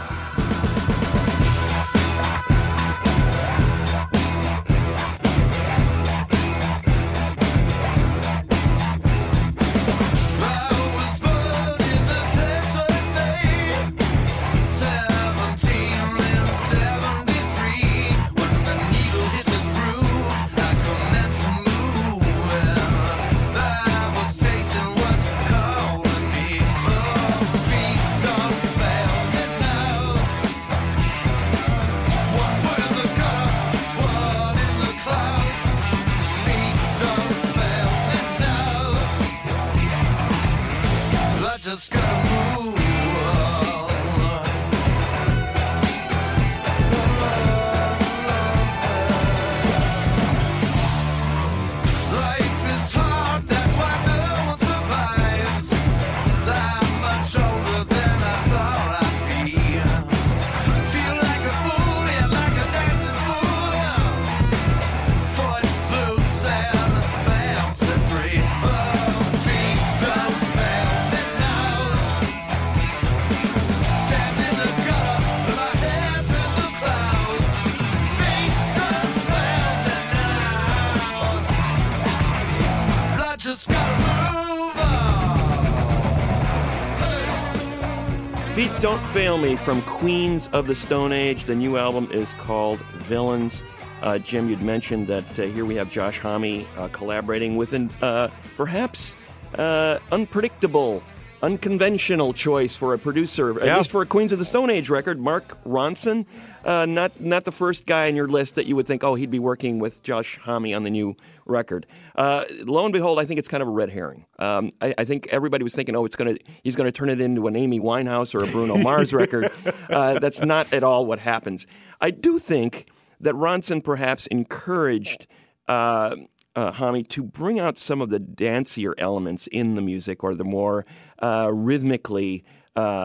Feet Don't Fail Me from Queens of the Stone Age. The new album is called Villains. Uh, Jim, you'd mentioned that uh, here we have Josh Homme uh, collaborating with an uh, perhaps uh, unpredictable, unconventional choice for a producer, at yeah. least for a Queens of the Stone Age record, Mark Ronson. Uh, not not the first guy on your list that you would think, oh, he'd be working with Josh Homme on the new record. Uh, lo and behold, I think it's kind of a red herring. Um, I, I think everybody was thinking, oh, it's gonna he's going to turn it into an Amy Winehouse or a Bruno Mars record. Uh, that's not at all what happens. I do think that Ronson perhaps encouraged uh, uh, Homme to bring out some of the dancier elements in the music, or the more uh, rhythmically uh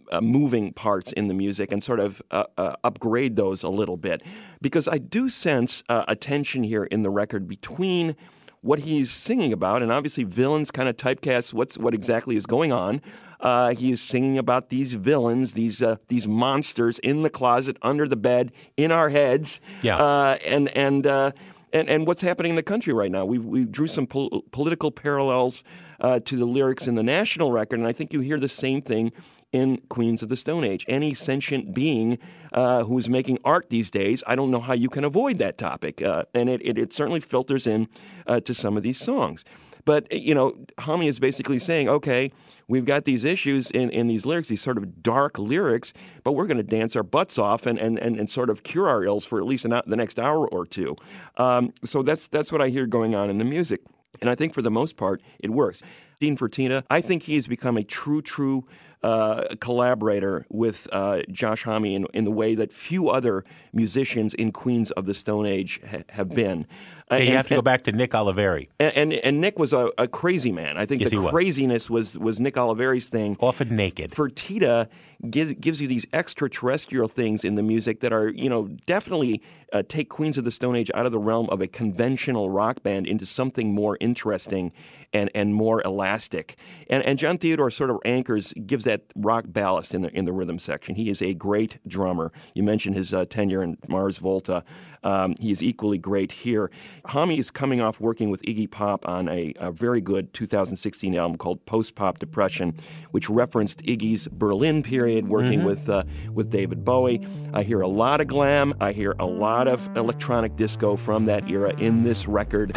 uh, moving parts in the music and sort of uh, uh, upgrade those a little bit. Because I do sense uh, a tension here in the record between what he's singing about, and obviously villains kind of typecast what's what exactly is going on. Uh, he is singing about these villains, these uh, these monsters in the closet, under the bed, in our heads, yeah. uh, and and, uh, and and what's happening in the country right now. We we drew some pol- political parallels uh, to the lyrics in the national record, and I think you hear the same thing in Queens of the Stone Age. Any sentient being uh, who is making art these days, I don't know how you can avoid that topic, uh, and it, it it certainly filters in uh, to some of these songs. But, you know, Homme is basically saying, okay, we've got these issues in, in these lyrics, these sort of dark lyrics, but we're going to dance our butts off and, and, and, and sort of cure our ills for at least an, the next hour or two. Um, so that's that's what I hear going on in the music. And I think for the most part, it works. Dean Fertina, I think he has become a true, true uh, collaborator with uh, Josh Homme in, in the way that few other musicians in Queens of the Stone Age ha- have been. Yeah, you and, have to go back to Nick Oliveri. And, and and Nick was a, a crazy man. I think yes, the craziness was. was was Nick Oliveri's thing. Often naked. Fertitta gives, gives you these extraterrestrial things in the music that are, you know, definitely uh, take Queens of the Stone Age out of the realm of a conventional rock band into something more interesting and, and more elastic. And and John Theodore sort of anchors, gives that rock ballast in the in the rhythm section. He is a great drummer. You mentioned his uh, tenure in Mars Volta. Um, he is equally great here. Homme is coming off working with Iggy Pop on a, a very good two thousand sixteen album called Post-Pop Depression, which referenced Iggy's Berlin period, working mm-hmm. with uh, with David Bowie. I hear a lot of glam. I hear a lot of electronic disco from that era in this record.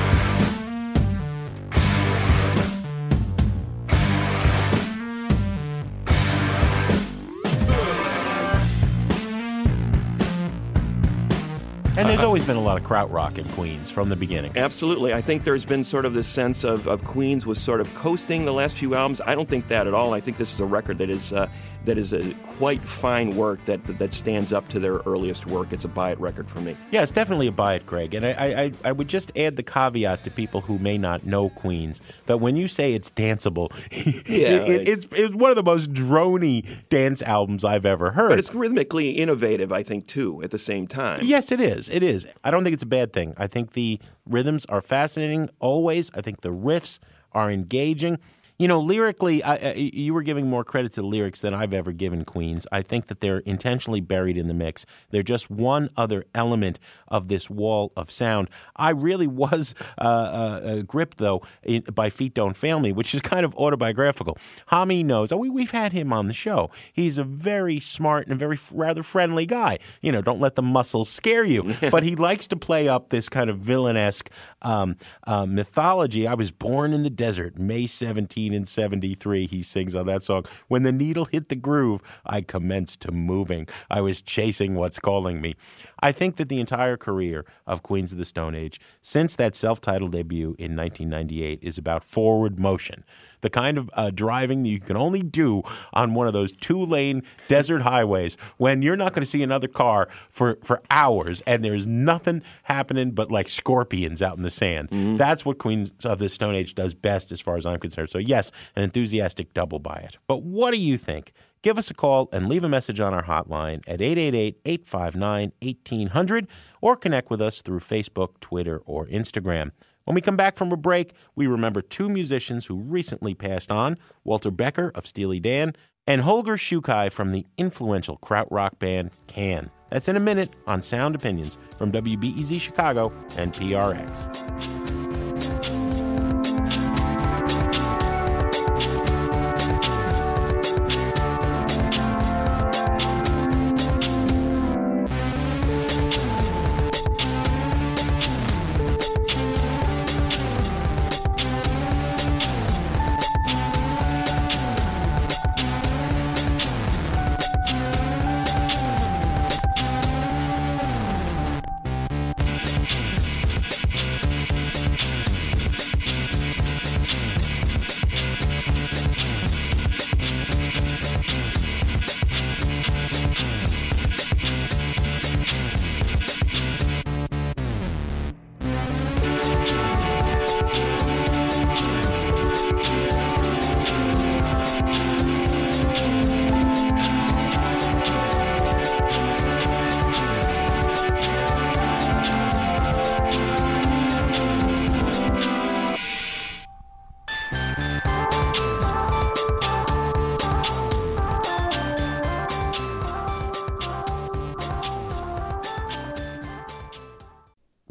And there's always been a lot of krautrock in Queens from the beginning. Absolutely. I think there's been sort of this sense of, of Queens was sort of coasting the last few albums. I don't think that at all. I think this is a record that is uh, that is a quite fine work that that stands up to their earliest work. It's a buy-it record for me. Yeah, it's definitely a buy-it, Greg. And I, I, I would just add the caveat to people who may not know Queens, that when you say it's danceable, yeah, it, it, it's, it's one of the most droney dance albums I've ever heard. But it's rhythmically innovative, I think, too, at the same time. Yes, it is. It is. I don't think it's a bad thing. I think the rhythms are fascinating always. I think the riffs are engaging. You know, lyrically, I, I, you were giving more credit to the lyrics than I've ever given Queens. I think that they're intentionally buried in the mix. They're just one other element of this wall of sound. I really was uh, uh, gripped, though, in, by Feet Don't Fail Me, which is kind of autobiographical. Homme knows. Oh, we, we've had him on the show. He's a very smart and very rather friendly guy. You know, don't let the muscles scare you. But he likes to play up this kind of villainesque um, uh, mythology. I was born in the desert, May seventeenth. In seventy-three, he sings on that song. When the needle hit the groove, I commenced to moving. I was chasing what's calling me. I think that the entire career of Queens of the Stone Age, since that self-titled debut in nineteen ninety-eight, is about forward motion. The kind of uh, driving that you can only do on one of those two-lane desert highways when you're not going to see another car for, for hours and there's nothing happening but like scorpions out in the sand. Mm-hmm. That's what Queens of the Stone Age does best as far as I'm concerned. So yes, an enthusiastic double buy it. But what do you think? Give us a call and leave a message on our hotline at eight eight eight, eight five nine, one eight zero zero or connect with us through Facebook, Twitter, or Instagram. When we come back from a break, we remember two musicians who recently passed on, Walter Becker of Steely Dan and Holger Schukai from the influential krautrock band Can. That's in a minute on Sound Opinions from W B E Z Chicago and P R X.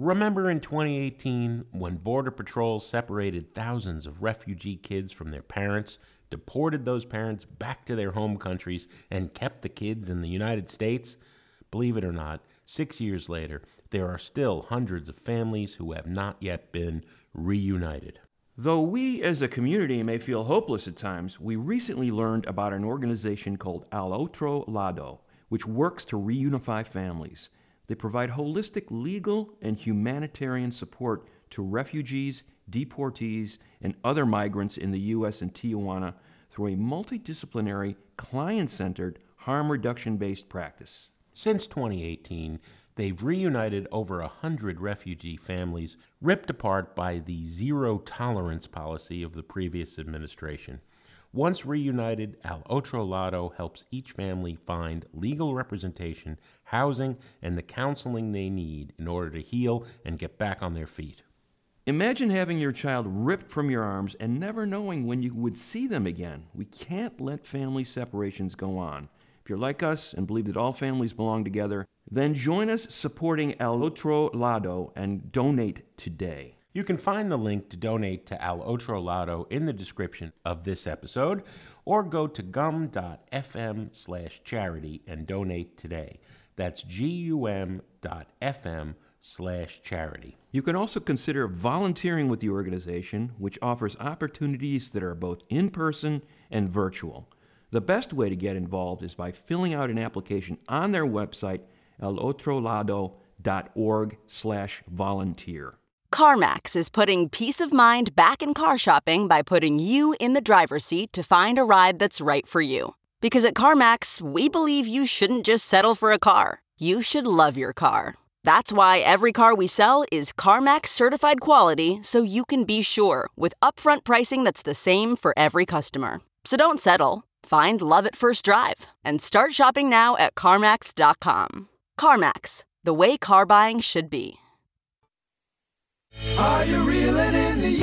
Remember in twenty eighteen when Border Patrol separated thousands of refugee kids from their parents, deported those parents back to their home countries, and kept the kids in the United States? Believe it or not, six years later, there are still hundreds of families who have not yet been reunited. Though we as a community may feel hopeless at times, we recently learned about an organization called Al Otro Lado, which works to reunify families. They provide holistic legal and humanitarian support to refugees, deportees, and other migrants in the U S and Tijuana through a multidisciplinary, client-centered, harm reduction-based practice. Since twenty eighteen, they've reunited over a hundred refugee families ripped apart by the zero-tolerance policy of the previous administration. Once reunited, Al Otro Lado helps each family find legal representation, housing, and the counseling they need in order to heal and get back on their feet. Imagine having your child ripped from your arms and never knowing when you would see them again. We can't let family separations go on. If you're like us and believe that all families belong together, then join us supporting Al Otro Lado and donate today. You can find the link to donate to Al Otro Lado in the description of this episode, or go to gum.fm slash charity and donate today. That's gum.fm slash charity. You can also consider volunteering with the organization, which offers opportunities that are both in-person and virtual. The best way to get involved is by filling out an application on their website, alotrolado.org slash volunteer. CarMax is putting peace of mind back in car shopping by putting you in the driver's seat to find a ride that's right for you. Because at CarMax, we believe you shouldn't just settle for a car. You should love your car. That's why every car we sell is CarMax certified quality, so you can be sure with upfront pricing that's the same for every customer. So don't settle. Find love at first drive and start shopping now at CarMax dot com. CarMax, the way car buying should be. Are you reeling in the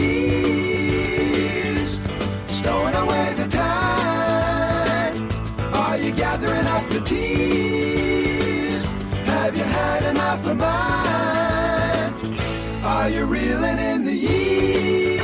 years? Stowing away the time? Are you gathering up the tears? Have you had enough of mine? Are you reeling in the years?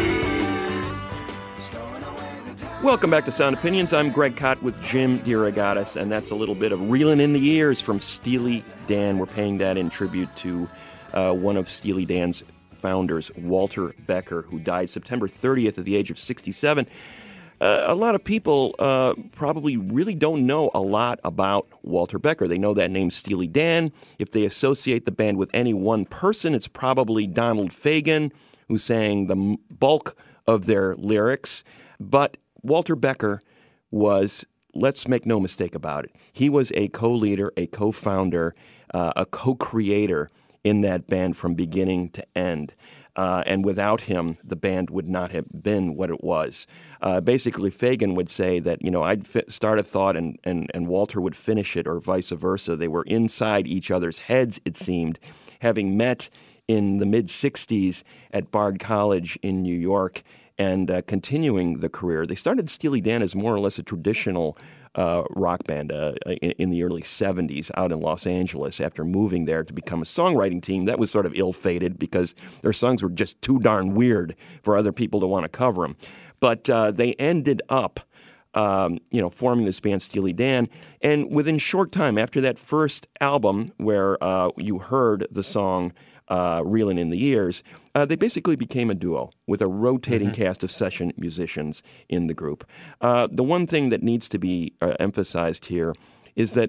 Stowing away the time? Welcome back to Sound Opinions. I'm Greg Kot with Jim DeRogatis, and that's a little bit of Reeling in the Years from Steely Dan. We're paying that in tribute to uh, one of Steely Dan's founders, Walter Becker, who died September thirtieth at the age of sixty-seven. Uh, a lot of people uh, probably really don't know a lot about Walter Becker. They know that name Steely Dan. If they associate the band with any one person, it's probably Donald Fagen, who sang the bulk of their lyrics. But Walter Becker was, let's make no mistake about it, he was a co-leader, a co-founder, uh, a co-creator in that band from beginning to end. Uh, and without him, the band would not have been what it was. Uh, basically, Fagen would say that, you know, I'd fi- start a thought and, and, and Walter would finish it, or vice versa. They were inside each other's heads, it seemed, having met in the mid-sixties at Bard College in New York and uh, continuing the career. They started Steely Dan as more or less a traditional Uh, rock band uh, in, in the early seventies out in Los Angeles after moving there to become a songwriting team. That was sort of ill-fated because their songs were just too darn weird for other people to want to cover them. But uh, they ended up, um, you know, forming this band Steely Dan. And within short time after that first album where uh, you heard the song Uh, Reelin' in the Years, uh, they basically became a duo with a rotating mm-hmm. cast of session musicians in the group. Uh, the one thing that needs to be uh, emphasized here is that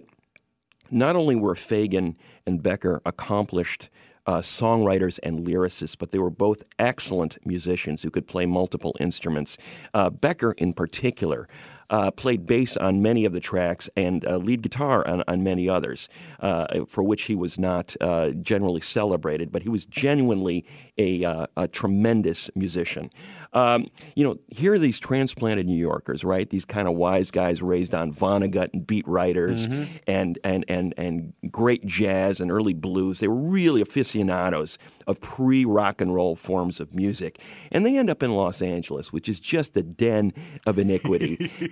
not only were Fagen and Becker accomplished uh, songwriters and lyricists, but they were both excellent musicians who could play multiple instruments. Uh, Becker, in particular, Uh, played bass on many of the tracks and uh, lead guitar on, on many others, uh, for which he was not uh, generally celebrated, but he was genuinely a, uh, a tremendous musician. Um, you know, here are these transplanted New Yorkers, right? These kind of wise guys raised on Vonnegut and beat writers mm-hmm. and, and, and, and great jazz and early blues. They were really aficionados of pre-rock and roll forms of music. And they end up in Los Angeles, which is just a den of iniquity.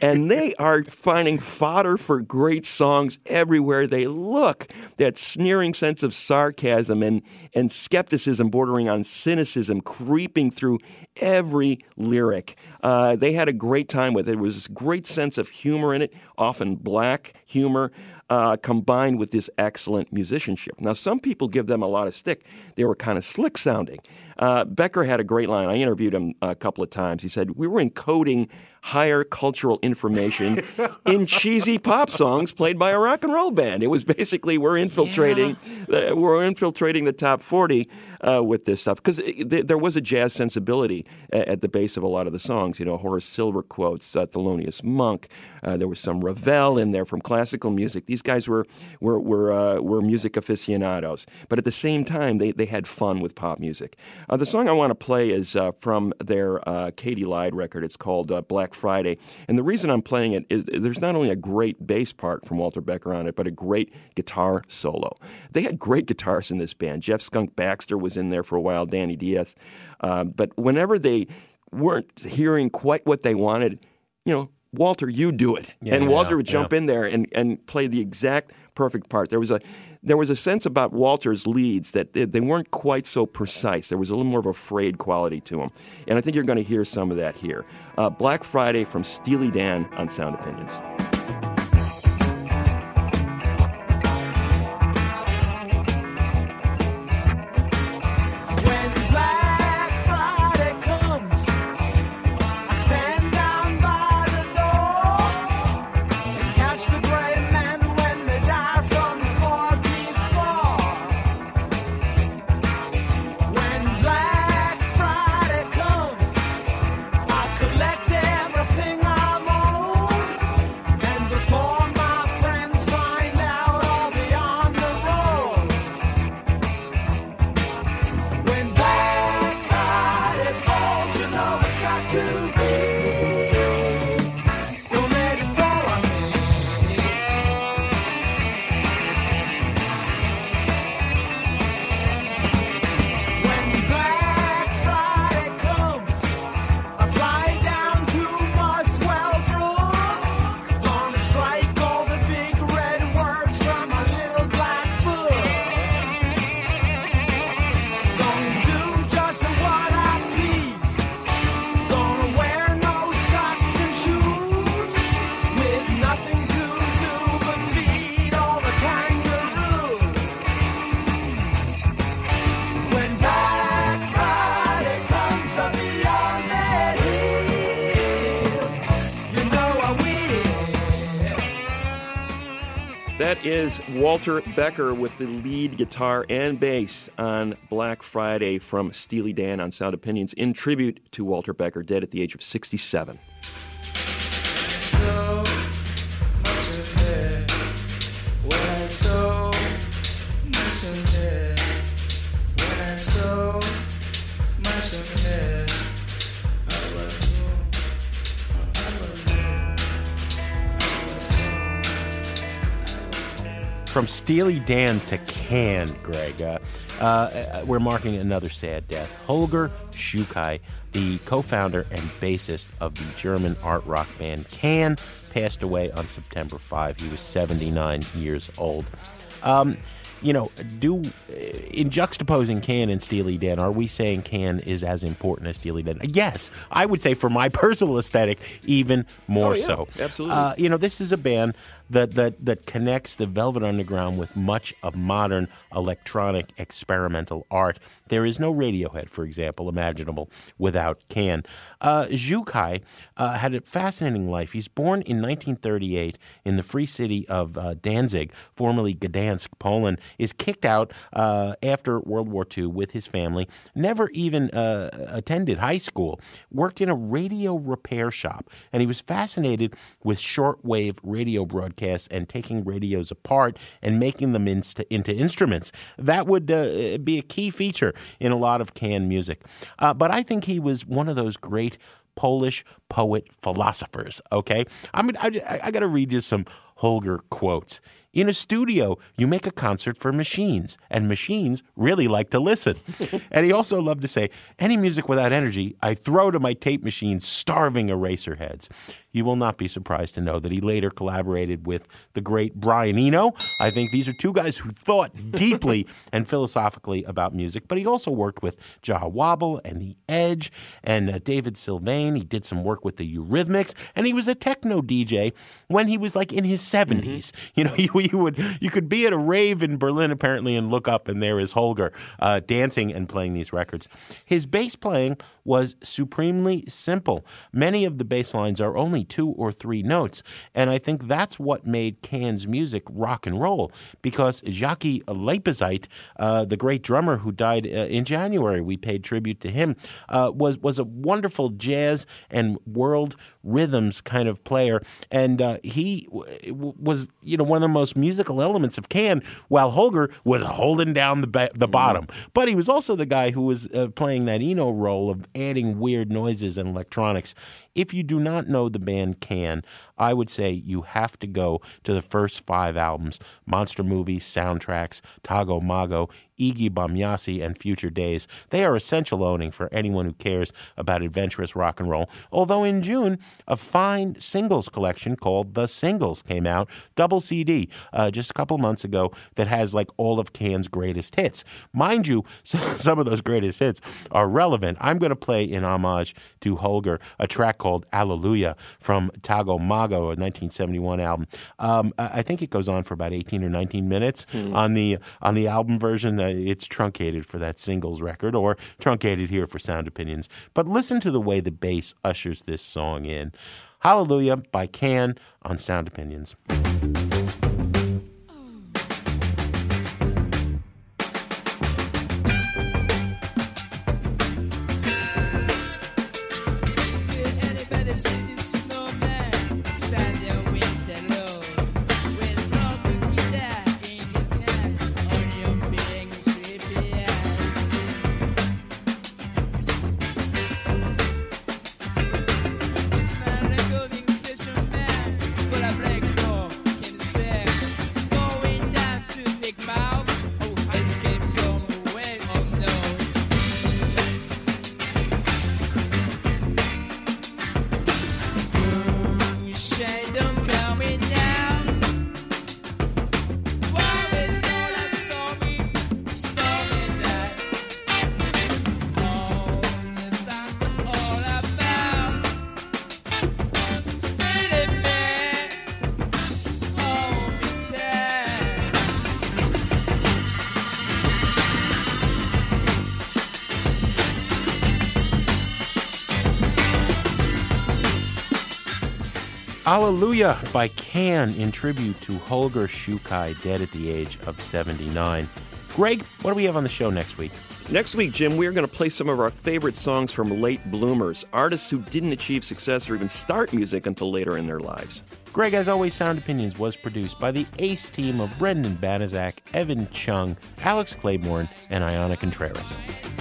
and they are finding fodder for great songs everywhere they look. That sneering sense of sarcasm and, and skepticism bordering on cynicism creeping through every lyric. Uh, they had a great time with it. There was this great sense of humor in it, often black humor, uh, combined with this excellent musicianship. Now, some people give them a lot of stick. They were kind of slick sounding. Uh, Becker had a great line. I interviewed him a couple of times. He said, we were encoding higher cultural information in cheesy pop songs played by a rock and roll band. It was basically we're infiltrating, yeah. uh, we're infiltrating the top forty uh, with this stuff because th- there was a jazz sensibility at, at the base of a lot of the songs. You know, Horace Silver quotes uh, Thelonious Monk. Uh, there was some Ravel in there from classical music. These guys were were were, uh, were music aficionados, but at the same time they they had fun with pop music. Uh, the song I want to play is uh, from their uh, Katy Lied record. It's called uh, Black Friday. And the reason I'm playing it is there's not only a great bass part from Walter Becker on it, but a great guitar solo. They had great guitarists in this band. Jeff Skunk Baxter was in there for a while, Danny Diaz. Uh, but whenever they weren't hearing quite what they wanted, you know, Walter, you do it. Yeah, and Walter yeah, would jump yeah. in there and, and play the exact perfect part. There was a there was a sense about Walter's leads that they, they weren't quite so precise. There was a little more of a frayed quality to them. And I think you're going to hear some of that here. Uh, Black Friday from Steely Dan on Sound Opinions. That is Walter Becker with the lead guitar and bass on Black Friday from Steely Dan on Sound Opinions in tribute to Walter Becker, dead at the age of sixty-seven. So much ahead, when I so much ahead, when I so much ahead, I was wrong, I was wrong, I was wrong. From Steely Dan to Can, Greg, uh, uh, we're marking another sad death. Holger Schukai, the co-founder and bassist of the German art rock band Can, passed away on September fifth. He was seventy-nine years old. Um, you know, do in juxtaposing Can and Steely Dan, are we saying Can is as important as Steely Dan? Yes, I would say for my personal aesthetic, even more oh, yeah, so. Absolutely. Uh, you know, this is a band that, that that connects the Velvet Underground with much of modern electronic experimental art. There is no Radiohead, for example, imaginable without Can. Uh, Schukai uh, had a fascinating life. He's born in nineteen thirty-eight in the free city of uh, Danzig, formerly Gdansk, Poland, is kicked out uh, after World War Two with his family, never even uh, attended high school, worked in a radio repair shop, and he was fascinated with shortwave radio broadcasts and taking radios apart and making them into, into instruments. That would uh, be a key feature in a lot of Can music. Uh, but I think he was one of those great Polish poet philosophers, okay? I mean, I, I got to read you some Holger quotes. In a studio, you make a concert for machines, and machines really like to listen. And he also loved to say, any music without energy, I throw to my tape machine, starving Eraserheads. You will not be surprised to know that he later collaborated with the great Brian Eno. I think these are two guys who thought deeply and philosophically about music, but he also worked with Jah Wobble and The Edge and uh, David Sylvain. He did some work with the Eurythmics, and he was a techno D J when he was like in his seventies. Mm-hmm. You know, you, you would you could be at a rave in Berlin apparently and look up, and there is Holger uh, dancing and playing these records. His bass playing was supremely simple. Many of the bass lines are only two or three notes, and I think that's what made Can's music rock and roll, because Jackie Leipzigt, uh, the great drummer who died uh, in January, we paid tribute to him, uh, was, was a wonderful jazz and world rhythms kind of player, and uh, he w- was, you know, one of the most musical elements of Can, while Holger was holding down the ba- the bottom. But he was also the guy who was uh, playing that Eno role of adding weird noises and electronics. If you do not know the band Can, I would say you have to go to the first five albums, Monster Movies, Soundtracks, Tago Mago, Iggy Bamyasi, and Future Days. They are essential owning for anyone who cares about adventurous rock and roll. Although in June, a fine singles collection called The Singles came out, double C D, uh, just a couple months ago, that has like all of Can's greatest hits. Mind you, some of those greatest hits are relevant. I'm going to play in homage to Holger a track called Alleluia from Tago Mago, a nineteen seventy-one album. Um, I think it goes on for about eighteen or nineteen minutes hmm. on the on the album version. Uh, it's truncated for that singles record, or truncated here for Sound Opinions. But listen to the way the bass ushers this song in. Hallelujah by Can on Sound Opinions. Hallelujah by Can in tribute to Holger Shukai, dead at the age of seventy-nine. Greg, what do we have on the show next week? Next week, Jim, we're going to play some of our favorite songs from late bloomers, artists who didn't achieve success or even start music until later in their lives. Greg, as always, Sound Opinions was produced by the ace team of Brendan Banaszak, Evan Chung, Alex Claiborne, and Ayana Contreras.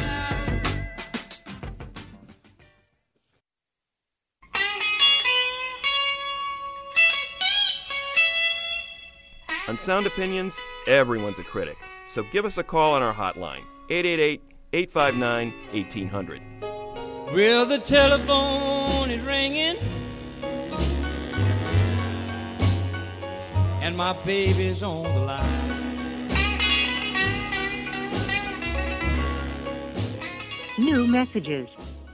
On Sound Opinions, everyone's a critic. So give us a call on our hotline, eight eight eight, eight five nine, one eight zero zero. Well, the telephone is ringing, and my baby's on the line. New messages.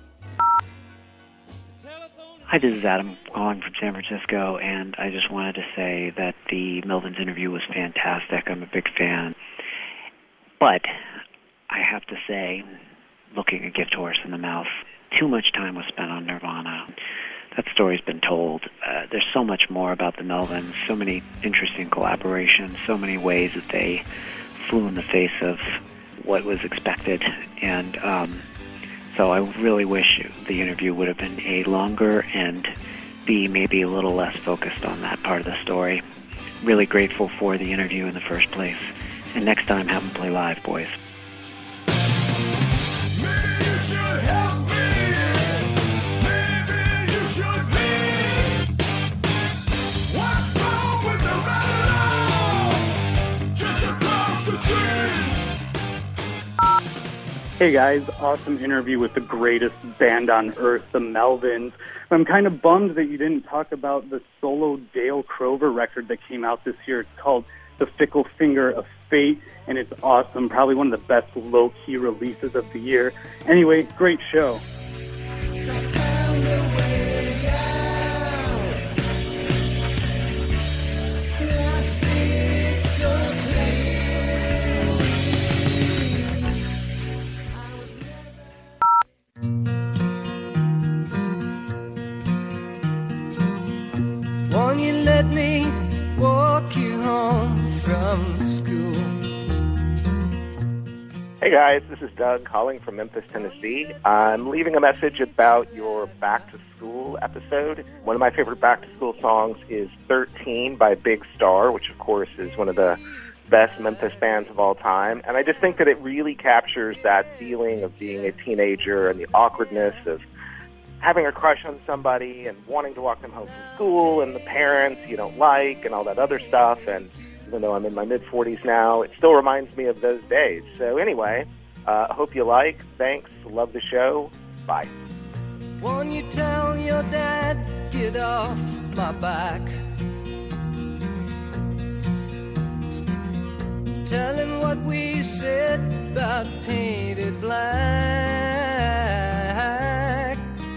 Hi, this is Adam calling from San Francisco, and I just wanted to say that the Melvins interview was fantastic. I'm a big fan. But I have to say, looking a gift horse in the mouth, too much time was spent on Nirvana. That story's been told. Uh, there's so much more about the Melvins, so many interesting collaborations, so many ways that they flew in the face of what was expected, and um, so I really wish the interview would have been A, longer, and B, maybe a little less focused on that part of the story. Really grateful for the interview in the first place. And next time, have them play live, boys. Maybe you should help me. Maybe you should leave. What's wrong with the rebel? Hey guys, awesome interview with the greatest band on earth, the Melvins. I'm kind of bummed that you didn't talk about the solo Dale Crover record that came out this year. It's called The Fickle Finger of Fate, and it's awesome. Probably one of the best low-key releases of the year. Anyway, great show. Won't you let me walk you home from school? Hey guys, this is Doug calling from Memphis, Tennessee. I'm leaving a message about your Back to School episode. One of my favorite Back to School songs is thirteen by Big Star, which of course is one of the best Memphis bands of all time. And I just think that it really captures that feeling of being a teenager and the awkwardness of having a crush on somebody and wanting to walk them home from school and the parents you don't like and all that other stuff. And even though I'm in my mid-forties now, it still reminds me of those days. So anyway, I uh, hope you like. Thanks. Love the show. Bye. Won't you tell your dad, get off my back? Tell him what we said about painted black.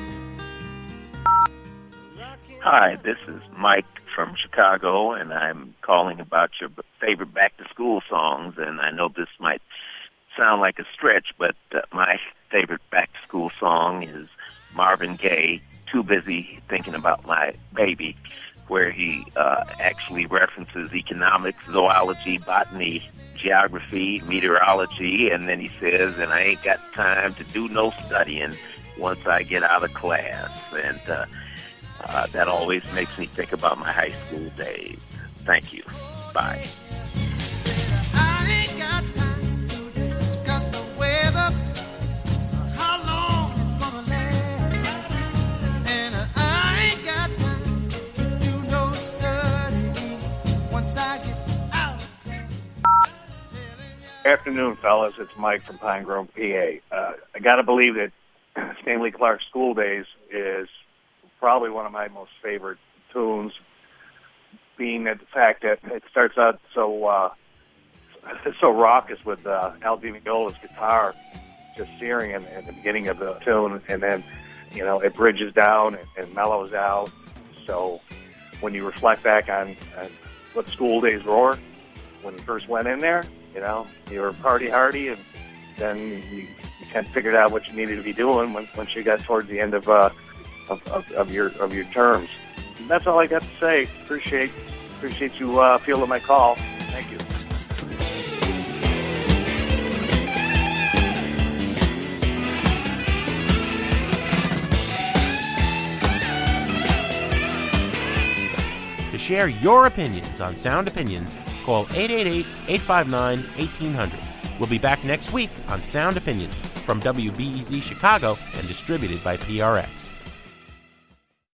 Hi, this is Mike from Chicago, and I'm calling about your favorite back-to-school songs. And I know this might sound like a stretch, but uh, my favorite back-to-school song is Marvin Gaye, Too Busy Thinking About My Baby, where he uh, actually references economics, zoology, botany, geography, meteorology, and then he says, and I ain't got time to do no studying once I get out of class. And uh, uh, that always makes me think about my high school days. Thank you. Bye. I ain't got time to discuss the weather, how long it's gonna last, and I ain't got time to do no studying once I get out of class. Afternoon, fellas. It's Mike from Pine Grove, P A. Uh, I got to believe that Stanley Clarke's School Days is probably one of my most favorite tunes, being that the fact that it starts out so uh, so raucous with uh, Al Di Meola's guitar just searing in, in the beginning of the tune, and then, you know, it bridges down and, and mellows out. So when you reflect back on, on what School Days were when you first went in there, you know, you were party hardy, and then you, you kind of figured out what you needed to be doing when, once you got towards the end of, uh, of, of, of your of your terms. And that's all I got to say. Appreciate appreciate you uh, fielding my call. Thank you. To share your opinions on Sound Opinions, call eight eight eight, eight five nine, one eight zero zero. We'll be back next week on Sound Opinions from W B E Z Chicago and distributed by P R X.